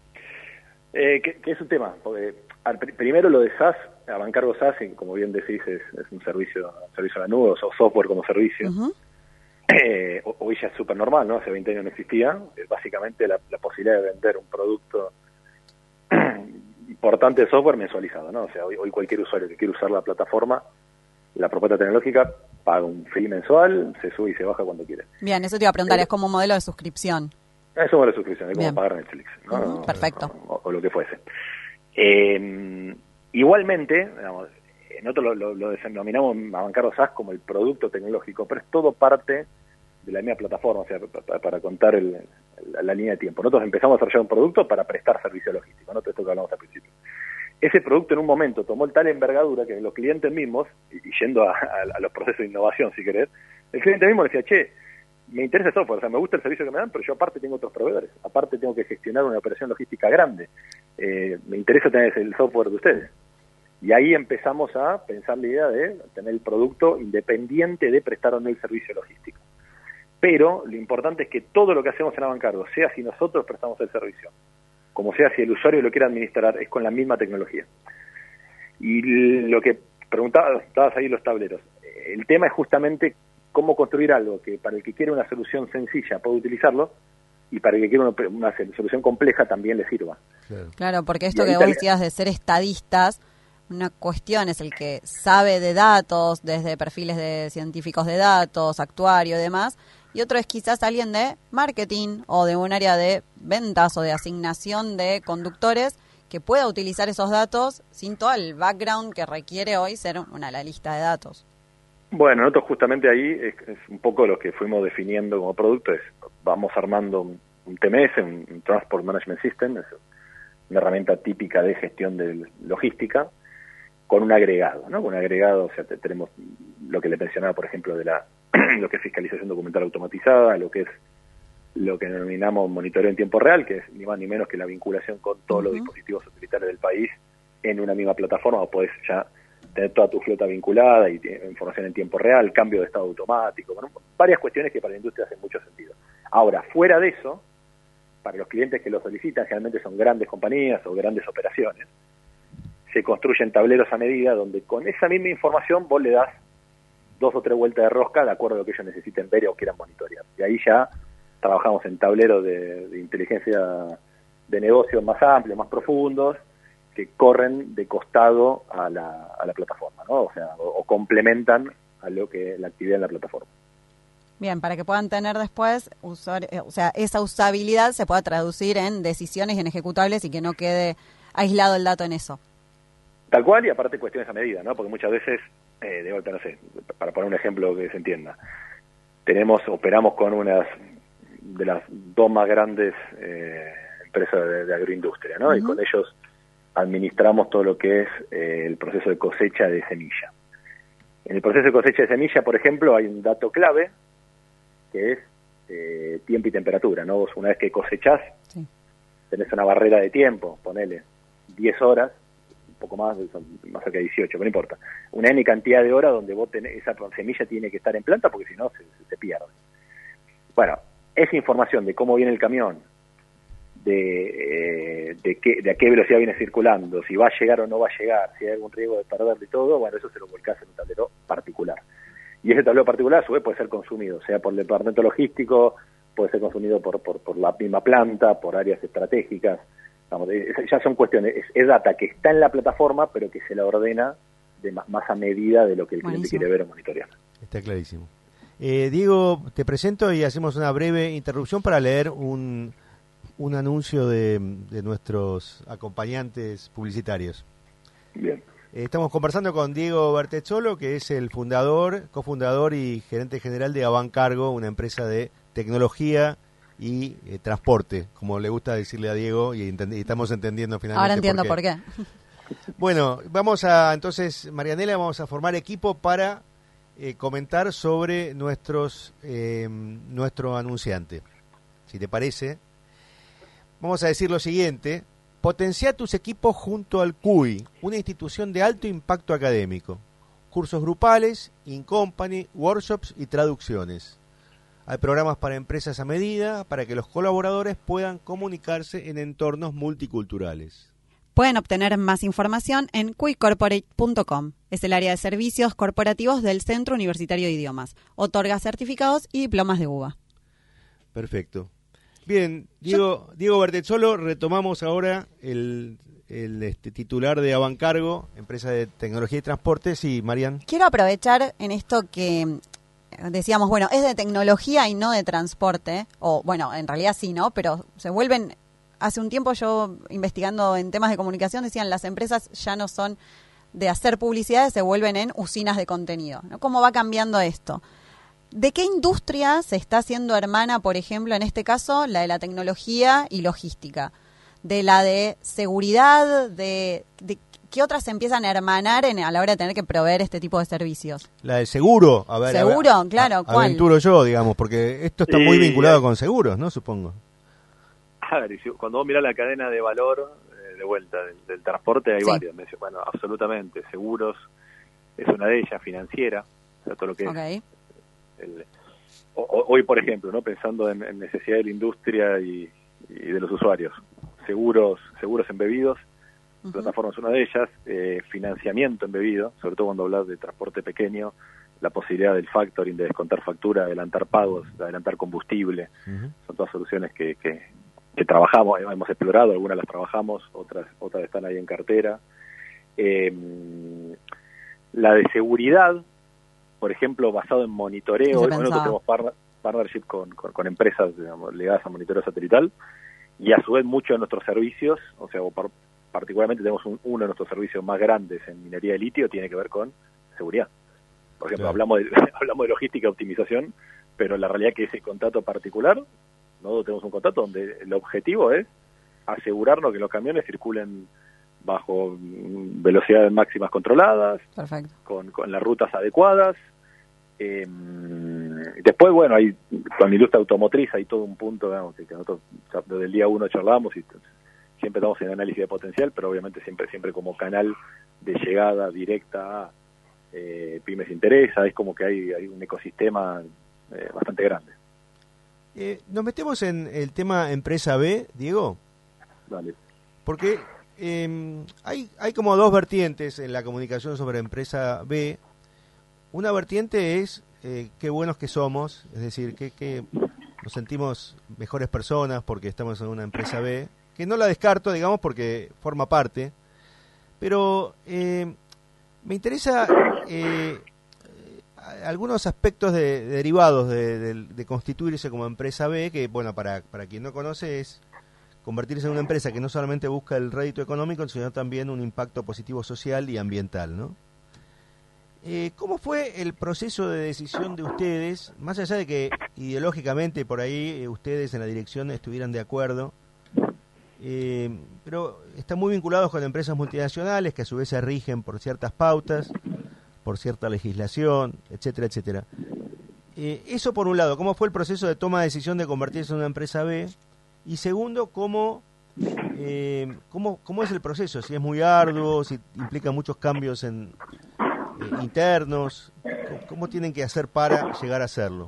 Eh, que, que es un tema, porque al, primero lo de SaaS, Avancargo SaaS, como bien decís, es, es un servicio, un servicio a la nube, o software como servicio. Uh-huh. Eh, hoy ya es súper normal, ¿no? Hace veinte años no existía. Es básicamente la, la posibilidad de vender un producto importante de software mensualizado, ¿no? O sea, hoy, hoy cualquier usuario que quiera usar la plataforma, la propuesta tecnológica, paga un fee mensual, se sube y se baja cuando quiere. Bien, eso te iba a preguntar, eh, es como un modelo de suscripción. Es un modelo de suscripción, es como Bien. pagar Netflix, ¿no? Uh-huh, perfecto. O, o, o lo que fuese. Eh, igualmente, digamos, nosotros lo, lo, lo denominamos Avancargo SaaS como el producto tecnológico, pero es todo parte de la misma plataforma, o sea, para, para contar el, la, la línea de tiempo. Nosotros empezamos a desarrollar un producto para prestar servicio logístico, ¿no? Todo esto que hablamos al principio. Ese producto en un momento tomó tal envergadura que los clientes mismos, y, y yendo a, a, a los procesos de innovación, si querés, el cliente mismo decía, che, me interesa el software, o sea, me gusta el servicio que me dan, pero yo aparte tengo otros proveedores, aparte tengo que gestionar una operación logística grande, eh, me interesa tener el software de ustedes. Y ahí empezamos a pensar la idea de tener el producto independiente de prestar o no el servicio logístico. Pero lo importante es que todo lo que hacemos en Avancargo, sea si nosotros prestamos el servicio, como sea si el usuario lo quiere administrar, es con la misma tecnología. Y lo que preguntabas, estabas ahí los tableros, el tema es justamente cómo construir algo que para el que quiere una solución sencilla pueda utilizarlo, y para el que quiere una, una solución compleja también le sirva. Claro, claro, porque esto que vos decías de ser estadistas, una cuestión es el que sabe de datos, desde perfiles de científicos de datos, actuario y demás, y otro es quizás alguien de marketing o de un área de ventas o de asignación de conductores que pueda utilizar esos datos sin todo el background que requiere hoy ser una analista de datos. Bueno, nosotros justamente ahí es, es un poco lo que fuimos definiendo como producto, es vamos armando un, un T M S, un, un Transport Management System, es una herramienta típica de gestión de logística, con un agregado, ¿no? Con un agregado, o sea, te, tenemos lo que le mencionaba, por ejemplo, de la lo que es fiscalización documental automatizada, lo que es lo que denominamos monitoreo en tiempo real, que es ni más ni menos que la vinculación con todos uh-huh. los dispositivos satelitales del país en una misma plataforma, o podés ya tener toda tu flota vinculada y información en tiempo real, cambio de estado automático, bueno, varias cuestiones que para la industria hacen mucho sentido. Ahora, fuera de eso, para los clientes que lo solicitan, generalmente son grandes compañías o grandes operaciones, se construyen tableros a medida donde con esa misma información vos le das dos o tres vueltas de rosca de acuerdo a lo que ellos necesiten ver o quieran monitorear. Y ahí ya trabajamos en tableros de, de inteligencia de negocios más amplios, más profundos, que corren de costado a la, a la plataforma, ¿no? O sea, o, o complementan a lo que la actividad en la plataforma. Bien, para que puedan tener después, usar, o sea, esa usabilidad se pueda traducir en decisiones y en ejecutables y que no quede aislado el dato en eso. Tal cual, y aparte cuestiones a medida, ¿no? Porque muchas veces, eh, de vuelta, no sé, para poner un ejemplo que se entienda, tenemos, operamos con unas de las dos más grandes eh, empresas de, de agroindustria, ¿no? Uh-huh. Y con ellos administramos todo lo que es eh, el proceso de cosecha de semilla. En el proceso de cosecha de semilla, por ejemplo, hay un dato clave que es eh, tiempo y temperatura, ¿no? Vos una vez que cosechás, sí. tenés una barrera de tiempo, ponele diez horas, un poco más, más cerca de dieciocho, pero no importa. Una N cantidad de horas donde vos tenés, esa semilla tiene que estar en planta porque si no se, se pierde. Bueno, esa información de cómo viene el camión, de, eh, de, qué, de a qué velocidad viene circulando, si va a llegar o no va a llegar, si hay algún riesgo de perderlo y todo, bueno, eso se lo volcás en un tablero particular. Y ese tablero particular a su vez puede ser consumido, sea por el departamento logístico, puede ser consumido por, por, por la misma planta, por áreas estratégicas. Vamos, ya son cuestiones, es, es data que está en la plataforma, pero que se la ordena de más, más a medida de lo que el cliente Buenísimo. Quiere ver o monitorear. Está clarísimo. Eh, Diego, te presento y hacemos una breve interrupción para leer un, un anuncio de, de nuestros acompañantes publicitarios. Bien. Eh, estamos conversando con Diego Bertezzolo, que es el fundador, cofundador y gerente general de Avancargo, una empresa de tecnología y eh, transporte, como le gusta decirle a Diego, y, entend- y estamos entendiendo finalmente. Ahora entiendo por qué. por qué. Bueno, vamos a, entonces, Marianela, vamos a formar equipo para eh, comentar sobre nuestros eh, nuestro anunciante. Si te parece, vamos a decir lo siguiente: potencia tus equipos junto al C U I, una institución de alto impacto académico. Cursos grupales, in-company, workshops y traducciones. Hay programas para empresas a medida, para que los colaboradores puedan comunicarse en entornos multiculturales. Pueden obtener más información en Q I corporate punto com. Es el área de servicios corporativos del Centro Universitario de Idiomas. Otorga certificados y diplomas de U B A. Perfecto. Bien, Diego, Yo... Diego Bertezzolo, retomamos ahora el, el este, titular de Avancargo, empresa de tecnología y transportes. Y Marian. Quiero aprovechar en esto que decíamos, bueno, es de tecnología y no de transporte, o bueno, en realidad sí, ¿no? Pero se vuelven, hace un tiempo yo investigando en temas de comunicación decían las empresas ya no son de hacer publicidades, se vuelven en usinas de contenido, ¿no? ¿Cómo va cambiando esto? ¿De qué industria se está haciendo hermana, por ejemplo, en este caso, la de la tecnología y logística? ¿De la de seguridad? ¿De, de qué otras se empiezan a hermanar en, a la hora de tener que proveer este tipo de servicios? La de seguro. A ver, ¿Seguro? A ver, claro, a, ¿cuál? Aventuro yo, digamos, porque esto está sí, muy vinculado con seguros, ¿no? Supongo. A ver, cuando vos mirás la cadena de valor, eh, de vuelta, del, del transporte, hay sí. varias. Me dice, bueno, absolutamente, seguros es una de ellas, financiera, o sea, todo lo que okay. es... El, o, hoy, por ejemplo, no pensando en, en necesidad de la industria y, y de los usuarios, seguros seguros embebidos, uh-huh. plataforma es una de ellas, eh, financiamiento embebido, sobre todo cuando hablas de transporte pequeño, la posibilidad del factoring, de descontar factura, adelantar pagos, de adelantar combustible, uh-huh. son todas soluciones que, que, que trabajamos, hemos explorado, algunas las trabajamos, otras otras están ahí en cartera. Eh, la de seguridad, por ejemplo, basado en monitoreo. Hoy nosotros tenemos par- partnership con, con, con empresas, digamos, ligadas a monitoreo satelital, y a su vez muchos de nuestros servicios, o sea, por, particularmente tenemos un, uno de nuestros servicios más grandes en minería de litio, tiene que ver con seguridad. Por ejemplo, claro. hablamos, de, hablamos de logística y optimización, pero la realidad es que ese contrato particular, nosotros tenemos un contrato donde el objetivo es asegurarnos que los camiones circulen bajo velocidades máximas controladas, Perfecto. Con, con las rutas adecuadas. Eh, después, bueno, hay con la industria automotriz hay todo un punto, digamos, que nosotros desde el día uno charlamos y siempre estamos en análisis de potencial, pero obviamente siempre siempre como canal de llegada directa a eh, pymes interesa, es como que hay, hay un ecosistema eh, bastante grande. Eh, nos metemos en el tema empresa B, Diego. Dale. Porque eh, hay, hay como dos vertientes en la comunicación sobre empresa B. Una vertiente es eh, qué buenos que somos, es decir, que, que nos sentimos mejores personas porque estamos en una empresa B, que no la descarto, digamos, porque forma parte, pero eh, me interesa eh, algunos aspectos de, de derivados de, de, de constituirse como empresa B, que, bueno, para, para quien no conoce es convertirse en una empresa que no solamente busca el rédito económico, sino también un impacto positivo social y ambiental, ¿no? Eh, ¿Cómo fue el proceso de decisión de ustedes, más allá de que ideológicamente por ahí eh, ustedes en la dirección estuvieran de acuerdo, eh, pero están muy vinculados con empresas multinacionales que a su vez se rigen por ciertas pautas, por cierta legislación, etcétera, etcétera? Eh, eso por un lado, ¿cómo fue el proceso de toma de decisión de convertirse en una empresa B? Y segundo, ¿cómo, eh, cómo, cómo es el proceso? Si es muy arduo, si implica muchos cambios en... Eh, internos, ¿cómo tienen que hacer para llegar a hacerlo?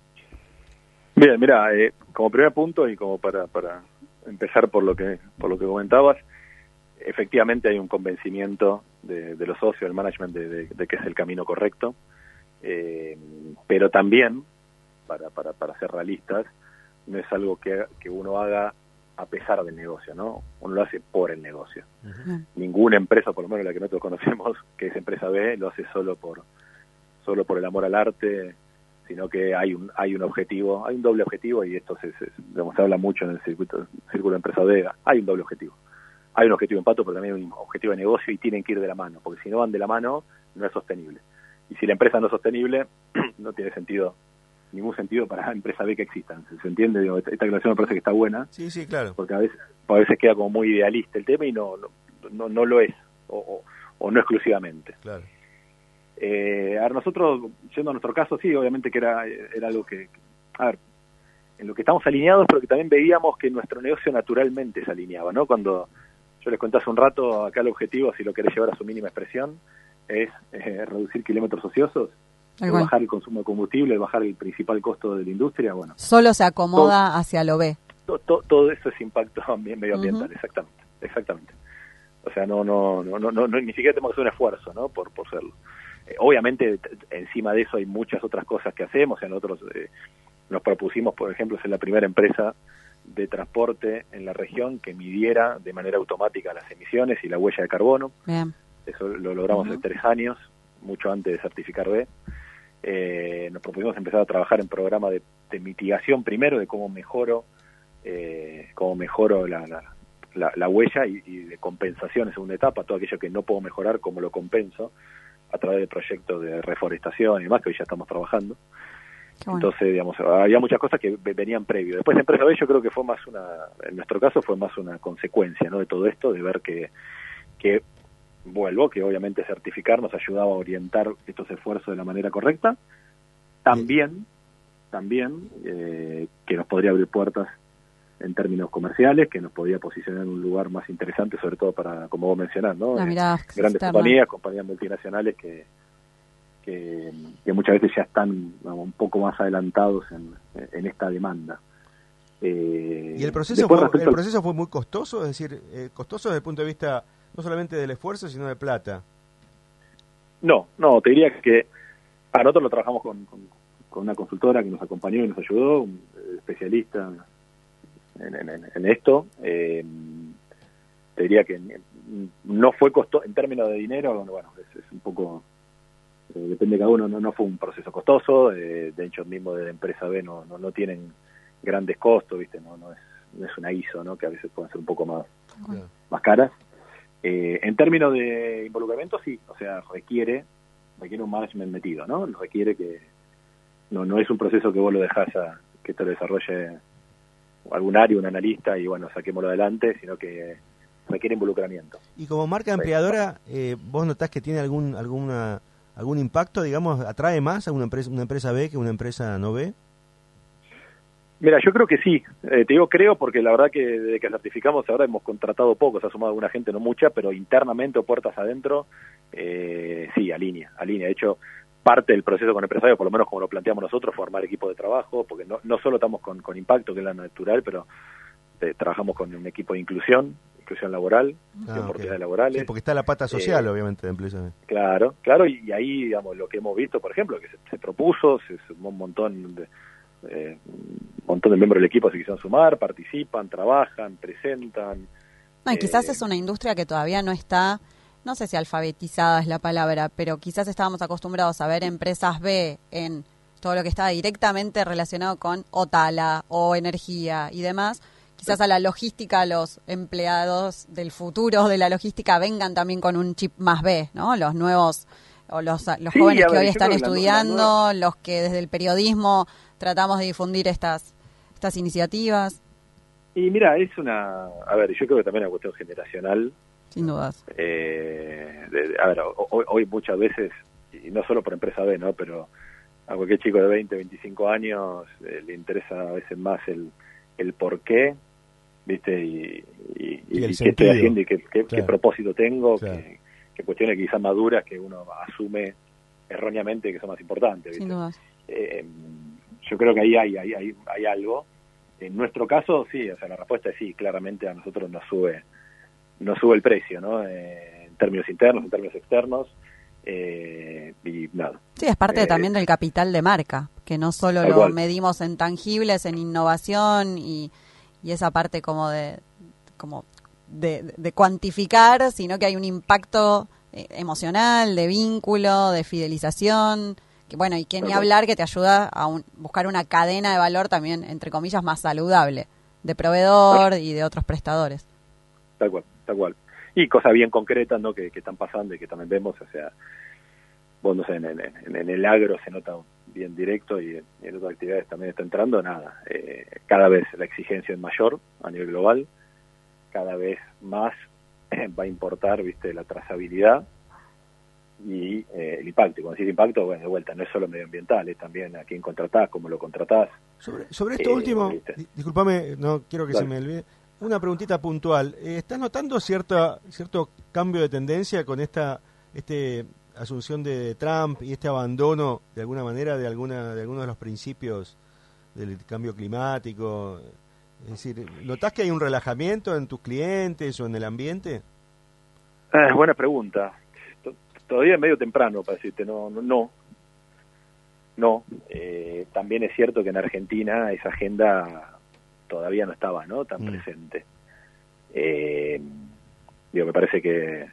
Bien, mira, eh, como primer punto y como para para empezar por lo que por lo que comentabas, efectivamente hay un convencimiento de, de los socios, del management, de, de, de que es el camino correcto, eh, pero también, para, para, para ser realistas, no es algo que, que uno haga a pesar del negocio, ¿no? Uno lo hace por el negocio. Uh-huh. Ninguna empresa, por lo menos la que nosotros conocemos, que es empresa B, lo hace solo por solo por el amor al arte, sino que hay un hay un objetivo, hay un doble objetivo, y esto se, se, se habla mucho en el circuito círculo de empresa B. Hay un doble objetivo. Hay un objetivo de impacto, pero también hay un objetivo de negocio, y tienen que ir de la mano, porque si no van de la mano, no es sostenible. Y si la empresa no es sostenible, no tiene sentido ningún sentido para la empresa B que existan. ¿Se entiende? Digo, esta aclaración me parece que está buena. Sí, sí, claro. Porque a veces, a veces queda como muy idealista el tema y no no, no, no lo es, o, o, o no exclusivamente. Claro. Eh, a ver, nosotros, yendo a nuestro caso, sí, obviamente que era, era algo que, a ver, en lo que estamos alineados, pero que también veíamos que nuestro negocio naturalmente se alineaba, ¿no? Cuando yo les conté hace un rato, acá el objetivo, si lo querés llevar a su mínima expresión, es eh, reducir kilómetros ociosos, bajar el consumo de combustible, bajar el principal costo de la industria. Bueno, solo se acomoda todo, hacia lo B. To, to, todo eso es impacto medioambiental, uh-huh. exactamente, exactamente. O sea, no, no, no, no, no, ni siquiera tenemos que hacer un esfuerzo, ¿no? Por, por serlo. Eh, obviamente, t- encima de eso hay muchas otras cosas que hacemos. O sea, nosotros eh, nos propusimos, por ejemplo, ser la primera empresa de transporte en la región que midiera de manera automática las emisiones y la huella de carbono. Bien. Eso lo logramos uh-huh. hace tres años, mucho antes de certificar B. Eh, nos propusimos empezar a trabajar en programas de, de mitigación primero, de cómo mejoro eh, cómo mejoro la, la, la, la huella, y, y de compensación en segunda etapa, todo aquello que no puedo mejorar, cómo lo compenso a través de proyectos de reforestación y demás, que hoy ya estamos trabajando. Bueno. Entonces, digamos, había muchas cosas que venían previo. Después, Empresa B, yo creo que fue más una, en nuestro caso fue más una consecuencia, ¿no?, de todo esto, de ver que, que vuelvo, que obviamente certificar nos ayudaba a orientar estos esfuerzos de la manera correcta. También, también eh, que nos podría abrir puertas en términos comerciales, que nos podía posicionar en un lugar más interesante, sobre todo para, como vos mencionás, ¿no? Eh, grandes externa. compañías, compañías multinacionales que, que, que muchas veces ya están, vamos, un poco más adelantados en, en esta demanda. Eh, ¿Y el proceso, fue, el proceso fue muy costoso? Es decir, eh, costoso desde el punto de vista no solamente del esfuerzo, sino de plata. No, no, te diría que a nosotros lo trabajamos con, con, con una consultora que nos acompañó y nos ayudó, un especialista en, en, en esto. Eh, te diría que no fue costoso, en términos de dinero, bueno, es, es un poco, eh, depende de cada uno, no, no fue un proceso costoso, eh, de hecho mismo de Empresa B no, no, no tienen grandes costos, ¿viste? No, no es, no es una I S O, ¿no?, que a veces pueden ser un poco más, claro. más caras. Eh, en términos de involucramiento, sí, o sea, requiere requiere un management metido, ¿no? Requiere que no no es un proceso que vos lo dejás a que te lo desarrolle algún área, un analista y bueno, saquémoslo adelante, sino que requiere involucramiento. Y como marca empleadora, eh, ¿vos notás que tiene algún alguna algún impacto, digamos, atrae más a una empresa una empresa B que una empresa no B? Mira, yo creo que sí, eh, te digo creo porque la verdad que desde que certificamos ahora hemos contratado poco, se ha sumado alguna gente, no mucha, pero internamente o puertas adentro, eh, sí, alinea, alinea. De hecho, parte del proceso con empresarios, por lo menos como lo planteamos nosotros, formar equipo de trabajo, porque no, no solo estamos con, con impacto, que es la natural, pero eh, trabajamos con un equipo de inclusión, inclusión laboral, ah, de okay. oportunidades laborales. Sí, porque está la pata social, eh, obviamente, de empresa. Claro, claro, y, y ahí, digamos, lo que hemos visto, por ejemplo, que se, se propuso, se sumó un montón de... Eh, un montón de miembros del equipo se quisieron sumar, participan, trabajan, presentan. No, y quizás eh, es una industria que todavía no está, no sé si alfabetizada es la palabra, pero quizás estábamos acostumbrados a ver empresas B en todo lo que está directamente relacionado con Otala o energía y demás. Quizás a la logística, los empleados del futuro de la logística vengan también con un chip más B, ¿no? Los nuevos, o los, los sí, jóvenes ver, que hoy están que estudiando, la, la nueva... los que desde el periodismo tratamos de difundir estas estas iniciativas. Y mira, es una... A ver, yo creo que también es una cuestión generacional. Sin dudas. Eh, de, de, a ver, hoy, hoy muchas veces, y no solo por empresa B, ¿no? Pero a cualquier chico de veinte, veinticinco años eh, le interesa a veces más el, el por qué, ¿viste? Y, y, y, y qué estoy haciendo y qué, qué, claro. qué propósito tengo, claro. que, que cuestiones quizás maduras que uno asume erróneamente que son más importantes, ¿viste? Sin dudas. Eh, yo creo que ahí hay, hay, hay, hay algo. En nuestro caso, sí, o sea, la respuesta es sí, claramente a nosotros nos sube nos sube el precio, ¿no? Eh, en términos internos, en términos externos, eh, y nada. Sí, es parte eh, también del capital de marca, que no solo lo cual. medimos en tangibles, en innovación y, y esa parte como de como de, de cuantificar, sino que hay un impacto emocional, de vínculo, de fidelización, que bueno, y que ni hablar que te ayuda a un, buscar una cadena de valor también, entre comillas, más saludable, de proveedor y de otros prestadores. Tal cual, tal cual. Y cosas bien concretas, ¿no? Que, que están pasando y que también vemos, o sea, vos no sé, en, en, en el agro se nota bien directo y en, en otras actividades también está entrando, nada. Eh, cada vez la exigencia es mayor a nivel global, cada vez más eh, va a importar, viste, la trazabilidad y eh, el impacto. Y cuando decís impacto, bueno, de vuelta, no es solo medioambiental, es también a quién contratás, cómo lo contratás. Sobre, sobre esto eh, último, di, discúlpame, no quiero que Dale. se me olvide, una preguntita puntual. Eh, ¿Estás notando cierta cierto cambio de tendencia con esta este asunción de Trump y este abandono, de alguna manera, de alguna de algunos de los principios del cambio climático? Es decir, ¿notás que hay un relajamiento en tus clientes o en el ambiente? Eh, buena pregunta. Todavía es medio temprano para decirte, no, no, no. no. Eh, también es cierto que en Argentina esa agenda todavía no estaba, ¿no? Tan mm. presente. Eh, digo, me parece que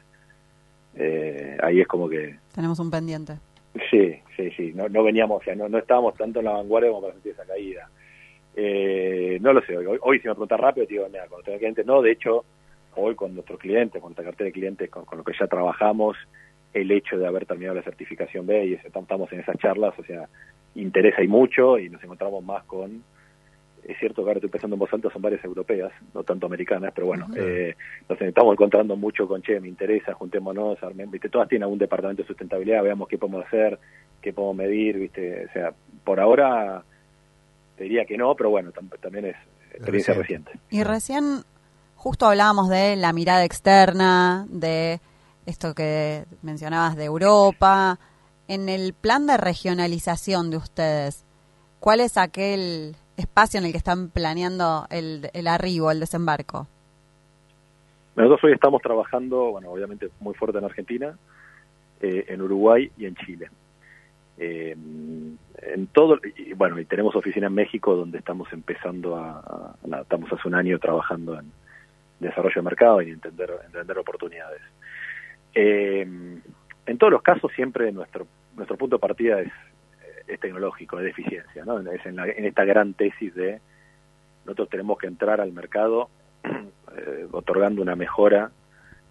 eh, ahí es como que... Tenemos un pendiente. Sí, sí, sí. No, no veníamos, o sea, no, no estábamos tanto en la vanguardia como para sentir esa caída. Eh, no lo sé. Hoy, hoy si me preguntas rápido, te digo, mira, con nuestros clientes no. De hecho, hoy con nuestros clientes, con nuestra cartera de clientes, con, con lo que ya trabajamos, el hecho de haber terminado la certificación B y estamos en esas charlas, o sea, interesa y mucho y nos encontramos más con, es cierto que ahora estoy pensando en voz alta, son varias europeas, no tanto americanas, pero bueno, uh-huh. eh, nos estamos encontrando mucho con, che, me interesa, juntémonos, armemos, viste, todas tienen algún departamento de sustentabilidad, veamos qué podemos hacer, qué podemos medir, viste, o sea, por ahora te diría que no, pero bueno, tam- también es experiencia reciente. Y recién justo hablábamos de la mirada externa, de esto que mencionabas de Europa. En el plan de regionalización de ustedes, ¿cuál es aquel espacio en el que están planeando el, el arribo, el desembarco? Nosotros hoy estamos trabajando, bueno, obviamente muy fuerte en Argentina, eh, en Uruguay y en Chile. Eh, en todo, y bueno, y tenemos oficina en México donde estamos empezando a, a, a estamos hace un año trabajando en desarrollo de mercado y entender, entender oportunidades. Eh, en todos los casos siempre nuestro nuestro punto de partida es, es tecnológico, es de eficiencia, ¿no? Es en, la, en esta gran tesis de nosotros tenemos que entrar al mercado eh, otorgando una mejora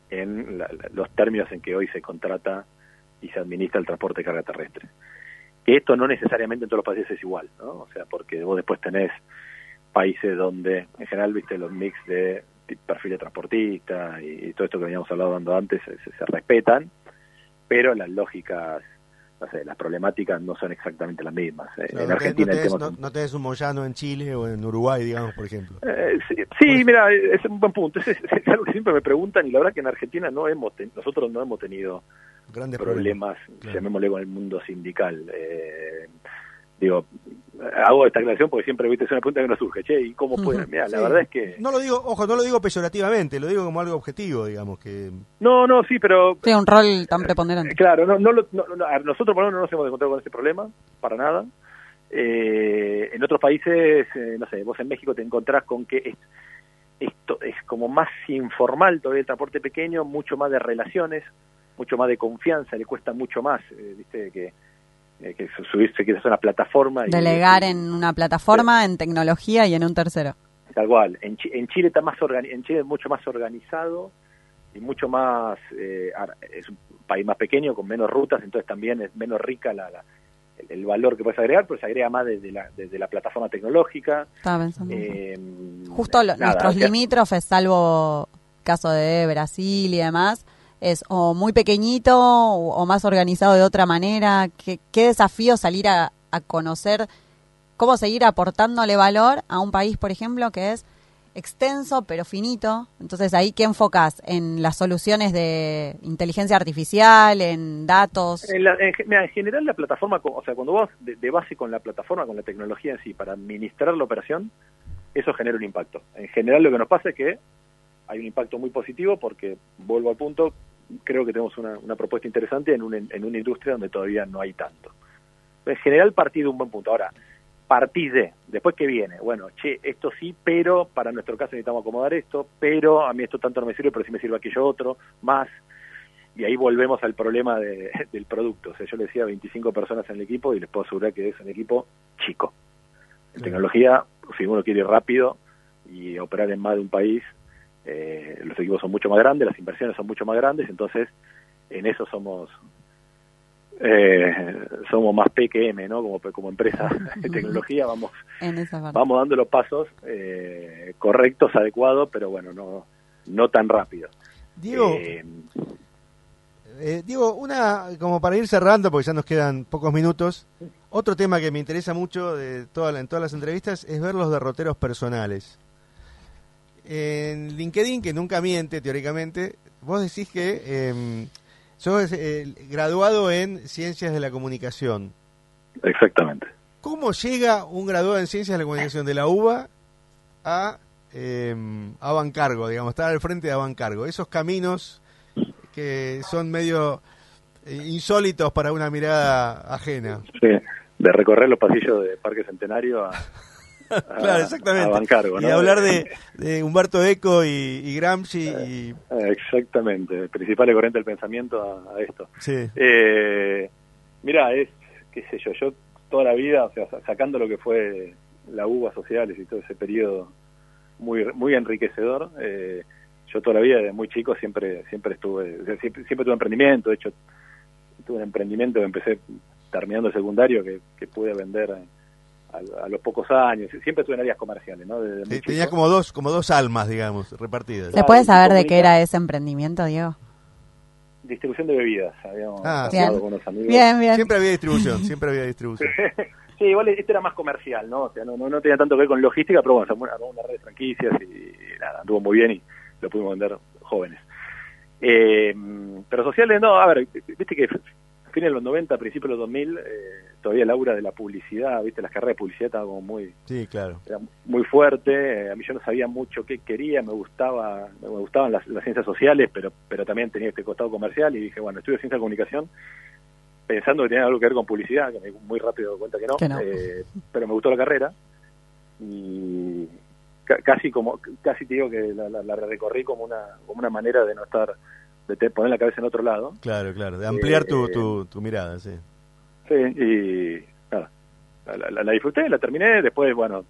en la, la, los términos en que hoy se contrata y se administra el transporte de carga terrestre. Que esto no necesariamente en todos los países es igual, ¿no? O sea, porque vos después tenés países donde, en general, viste, los mix de perfil de transportista y, y todo esto que veníamos hablando antes se, se respetan, pero las lógicas, no sé, las problemáticas no son exactamente las mismas. No, en no Argentina te, no, el tema no, no tenés un Moyano en Chile o en Uruguay, digamos, por ejemplo. Eh, sí, sí, mira, es un buen punto. Es, es, es algo que siempre me preguntan y la verdad que en Argentina no hemos ten, nosotros no hemos tenido grandes problemas, problemas. Claro. Llamémosle, con el mundo sindical. Eh, digo, hago esta aclaración porque siempre, viste, es una pregunta que nos surge. Che, ¿y cómo pueden? Mira, sí. La verdad es que... No lo digo, ojo, no lo digo peyorativamente, lo digo como algo objetivo, digamos, que... No, no, sí, pero... Sí, un rol tan preponderante. Eh, claro, no, no, no, no, a nosotros por lo menos no nos hemos encontrado con ese problema, para nada. Eh, en otros países, eh, no sé, vos en México te encontrás con que es, esto es como más informal todavía el transporte pequeño, mucho más de relaciones, mucho más de confianza, le cuesta mucho más, eh, viste, que... que subirse quizás a una plataforma. Delegar y, en una plataforma, en tecnología y en un tercero. Tal cual. En, Ch en Chile está más organi en Chile es mucho más organizado y mucho más, eh, es un país más pequeño con menos rutas, entonces también es menos rica la, la el, el valor que puedes agregar, pero se agrega más desde la, desde la plataforma tecnológica. Estaba pensando. Eh, Justo lo, nada, nuestros o sea, limítrofes, salvo caso de Brasil y demás, es o muy pequeñito o, o más organizado de otra manera. ¿Qué, qué desafío salir a, a conocer cómo seguir aportándole valor a un país, por ejemplo, que es extenso pero finito? Entonces, ¿ahí qué enfocás? ¿En las soluciones de inteligencia artificial, en datos? En, la, en, mira, en general la plataforma, o sea, cuando vos de, de base con la plataforma, con la tecnología en sí, para administrar la operación, eso genera un impacto. En general lo que nos pasa es que hay un impacto muy positivo porque, vuelvo al punto, creo que tenemos una, una propuesta interesante en, un, en una industria donde todavía no hay tanto. En general partí de un buen punto. Ahora, partí de, después ¿qué viene? Bueno, che, esto sí, pero para nuestro caso necesitamos acomodar esto, pero a mí esto tanto no me sirve, pero sí me sirve aquello otro, más. Y ahí volvemos al problema de, del producto. O sea, yo le decía veinticinco personas en el equipo y les puedo asegurar que es un equipo chico. En sí. Tecnología, si uno quiere ir rápido y operar en más de un país, Eh, los equipos son mucho más grandes, las inversiones son mucho más grandes, entonces en eso somos eh, somos más P que M, ¿no? Como, como empresa de tecnología vamos vamos dando los pasos eh, correctos, adecuados, pero bueno, no no tan rápido. Diego, eh, eh, Diego, una como para ir cerrando, porque ya nos quedan pocos minutos, otro tema que me interesa mucho de toda la, en todas las entrevistas es ver los derroteros personales. En LinkedIn, que nunca miente teóricamente, vos decís que eh, sos eh, graduado en Ciencias de la Comunicación. Exactamente. ¿Cómo llega un graduado en Ciencias de la Comunicación de la U B A a, eh, a Bancargo, digamos, estar al frente de Bancargo? Esos caminos que son medio eh, insólitos para una mirada ajena. Sí, de recorrer los pasillos de Parque Centenario a... Claro, exactamente. A Bancargo, ¿no? Y hablar de, de Humberto Eco y, y Gramsci. Y... Exactamente, principales corrientes del pensamiento a, a esto. Sí. Eh, mira, es, qué sé yo, yo toda la vida, o sea, sacando lo que fue la U B A Sociales y todo ese periodo muy muy enriquecedor, eh, yo toda la vida, desde muy chico, siempre siempre estuve, siempre, siempre tuve emprendimiento. De hecho, tuve un emprendimiento que empecé terminando el secundario que, que pude vender A, a los pocos años, siempre estuve en áreas comerciales, ¿no? Desde sí, tenía como dos como dos almas, digamos, repartidas. ¿Se puede saber de qué era ese emprendimiento, Diego? Distribución de bebidas, habíamos ah, hablado con unos amigos. Bien, bien. Siempre había distribución, siempre había distribución. Sí, igual este era más comercial, ¿no? O sea, no, no, no tenía tanto que ver con logística, pero bueno, armó una red de franquicias y, y nada, anduvo muy bien y lo pudimos vender jóvenes. Eh, pero sociales, no, a ver, viste que a fines de los noventa, principios de los dos mil, eh, todavía el aura de la publicidad, viste, las carreras de publicidad estaban como muy, sí, claro, era muy fuerte. Eh, a mí yo no sabía mucho qué quería, me gustaba, me gustaban las, las ciencias sociales, pero pero también tenía este costado comercial y dije, bueno, estudio ciencia de comunicación pensando que tenía algo que ver con publicidad, que me muy rápido me di cuenta que no, que no. Eh, pero me gustó la carrera y ca- casi como casi te digo que la, la, la recorrí como una como una manera de no estar, de te, poner la cabeza en otro lado. Claro, claro, de ampliar eh, tu, tu, tu mirada, sí. Sí, y nada, la, la, la disfruté, la terminé, después, bueno,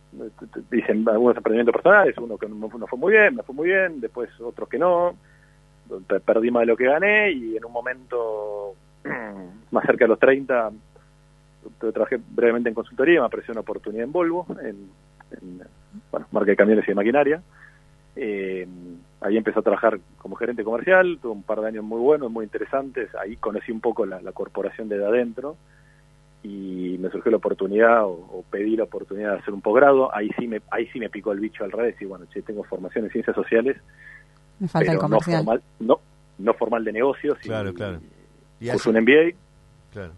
dicen algunos emprendimientos personales, uno que no, no fue muy bien, me fue muy bien, después otros que no, perdí más de lo que gané y en un momento más cerca de los treinta trabajé brevemente en consultoría y me apareció una oportunidad en Volvo, en, en bueno, marca de camiones y de maquinaria. Eh, ahí empecé a trabajar como gerente comercial, tuve un par de años muy buenos, muy interesantes, ahí conocí un poco la, la corporación desde adentro y me surgió la oportunidad o, o pedí la oportunidad de hacer un posgrado. Ahí sí me ahí sí me picó el bicho al revés y bueno, che, tengo formación en ciencias sociales, me falta pero el comercial. no formal, no, no formal de negocios. Claro, y, claro. Y puse un M B A. Claro.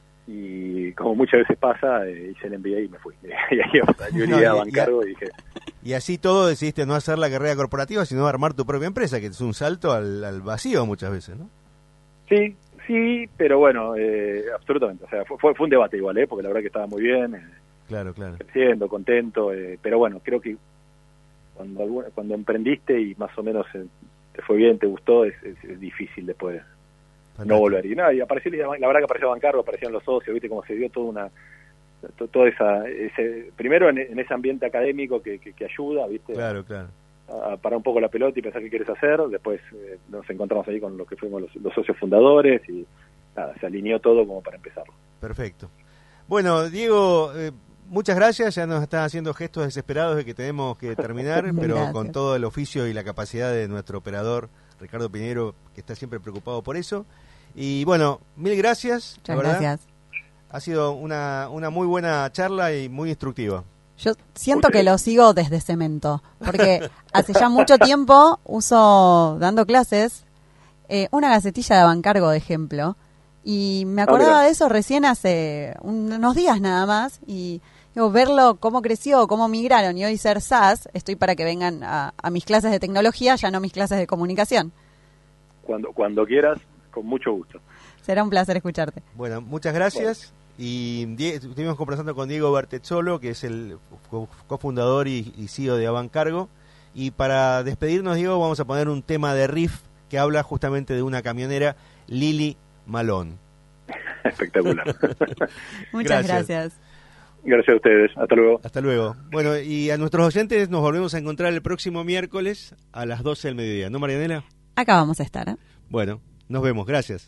Y como muchas veces pasa, eh, hice el M B A y me fui. Y ahí yo iría a Bancargo y dije... Y así todo decidiste no hacer la carrera corporativa, sino armar tu propia empresa, que es un salto al, al vacío muchas veces, ¿no? Sí, sí, pero bueno, eh, absolutamente. O sea, fue, fue un debate igual, ¿eh? Porque la verdad que estaba muy bien. Eh, claro, claro. Creciendo, contento. Eh, pero bueno, creo que cuando cuando emprendiste y más o menos eh, te fue bien, te gustó, es, es, es difícil después Fantástico. No volver. Y nada, y apareció, la verdad que apareció Bancargo, aparecieron los socios, viste cómo se dio toda una... toda esa ese primero en, en ese ambiente académico que, que, que ayuda, viste, claro, claro, a, a parar un poco la pelota y pensar qué quieres hacer. Después eh, nos encontramos ahí con lo que fuimos los, los socios fundadores y nada, se alineó todo como para empezarlo. Perfecto. Bueno, Diego, eh, muchas gracias. Ya nos están haciendo gestos desesperados de que tenemos que terminar, pero gracias. Con todo el oficio y la capacidad de nuestro operador Ricardo Piñero, que está siempre preocupado por eso. Y bueno, mil gracias. Muchas gracias. Ha sido una, una muy buena charla y muy instructiva. Yo siento que lo sigo desde Cemento, porque hace ya mucho tiempo uso, dando clases, eh, una gacetilla de Bancargo, de ejemplo, y me acordaba ah, de eso recién hace unos días nada más, y digo, verlo cómo creció, cómo migraron, y hoy ser S A S, estoy para que vengan a, a mis clases de tecnología, ya no mis clases de comunicación. Cuando, cuando quieras, con mucho gusto. Será un placer escucharte. Bueno, muchas gracias. Bueno. Y Die- estuvimos conversando con Diego Bertezzolo, que es el cofundador y, y C E O de Bancargo. Y para despedirnos, Diego, vamos a poner un tema de riff que habla justamente de una camionera, Lili Malón. Espectacular. Muchas gracias. gracias. Gracias a ustedes. Hasta luego. Hasta luego. Bueno, y a nuestros oyentes nos volvemos a encontrar el próximo miércoles a las doce del mediodía. ¿No, Marianela? Acá vamos a estar, ¿eh? Bueno, nos vemos. Gracias.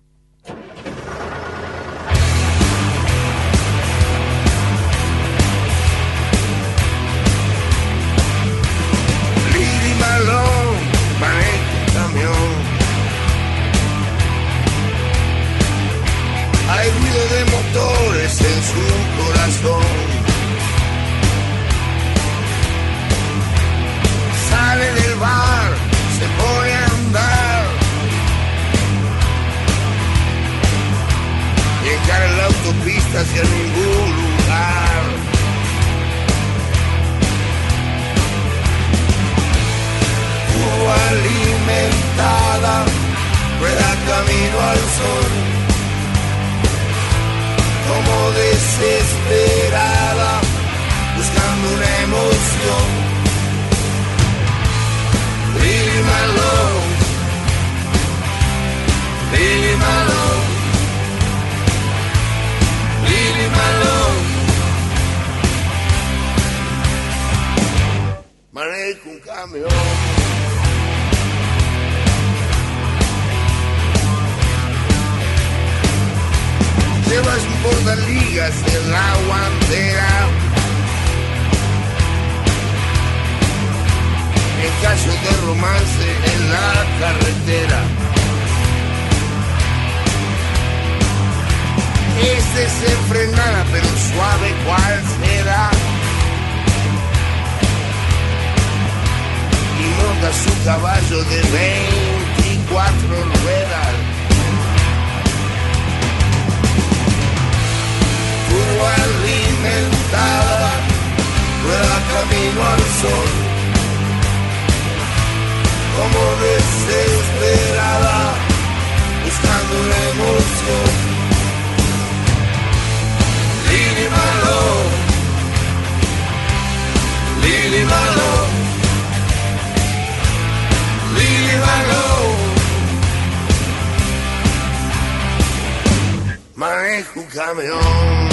Hay ruido de motores en su corazón. Sale del bar, se pone a andar y encara la autopista hacia ningún lugar. Cuba alimentada, rueda camino al sol, como desesperada, buscando una emoción. Lili Malone, Lili Malone, Lili Malone. Manejo un camión. Llevas un portaligas en la guantera. En caso de romance en la carretera. Es desenfrenada pero suave, ¿cuál será? Y monta su caballo de veinticuatro ruedas. Alimentada, rueda camino al sol, como desesperada, buscando una emoción. Lili Malone, Lili Malone, Lili Malone. Manejo un camión.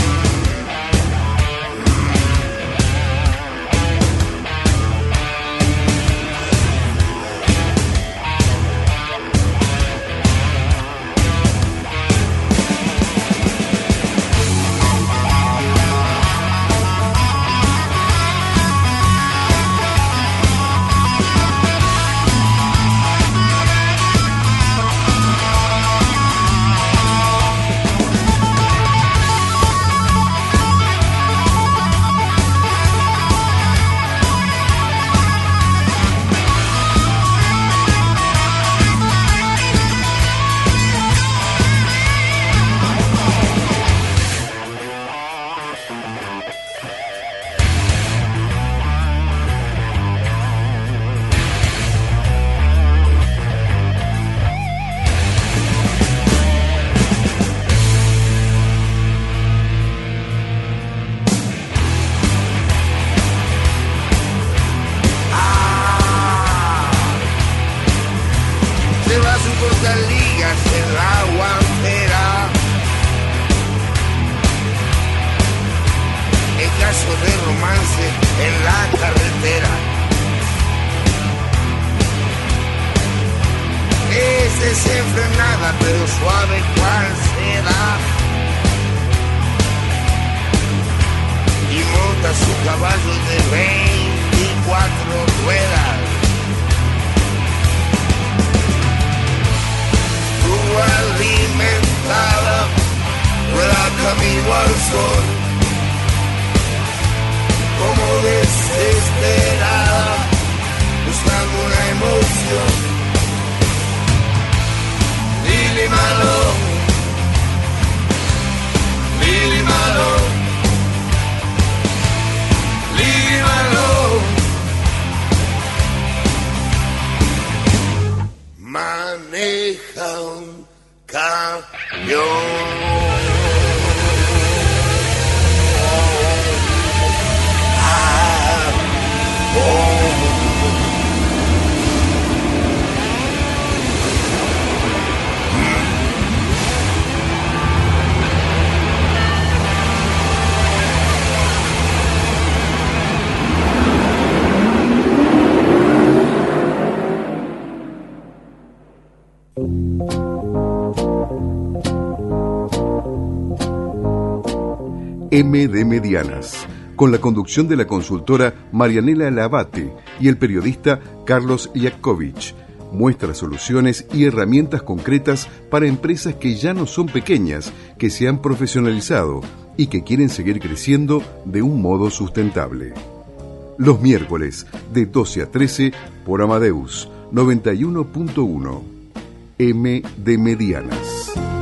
importan ligas en la guantera. En caso de romance en la carretera. Es desenfrenada pero suave cual seda. Y monta su caballo de veinticuatro ruedas. Estuvo alimentada, rueda camino al sol. Como desesperada, buscando una emoción. Lily Marlon, Lily Marlon, Lily Marlon. Maneja un camión. M de Medianas, con la conducción de la consultora Marianela Labate y el periodista Carlos Iacovich. Muestra soluciones y herramientas concretas para empresas que ya no son pequeñas, que se han profesionalizado y que quieren seguir creciendo de un modo sustentable. Los miércoles de doce a trece por Amadeus noventa y uno punto uno. M de Medianas.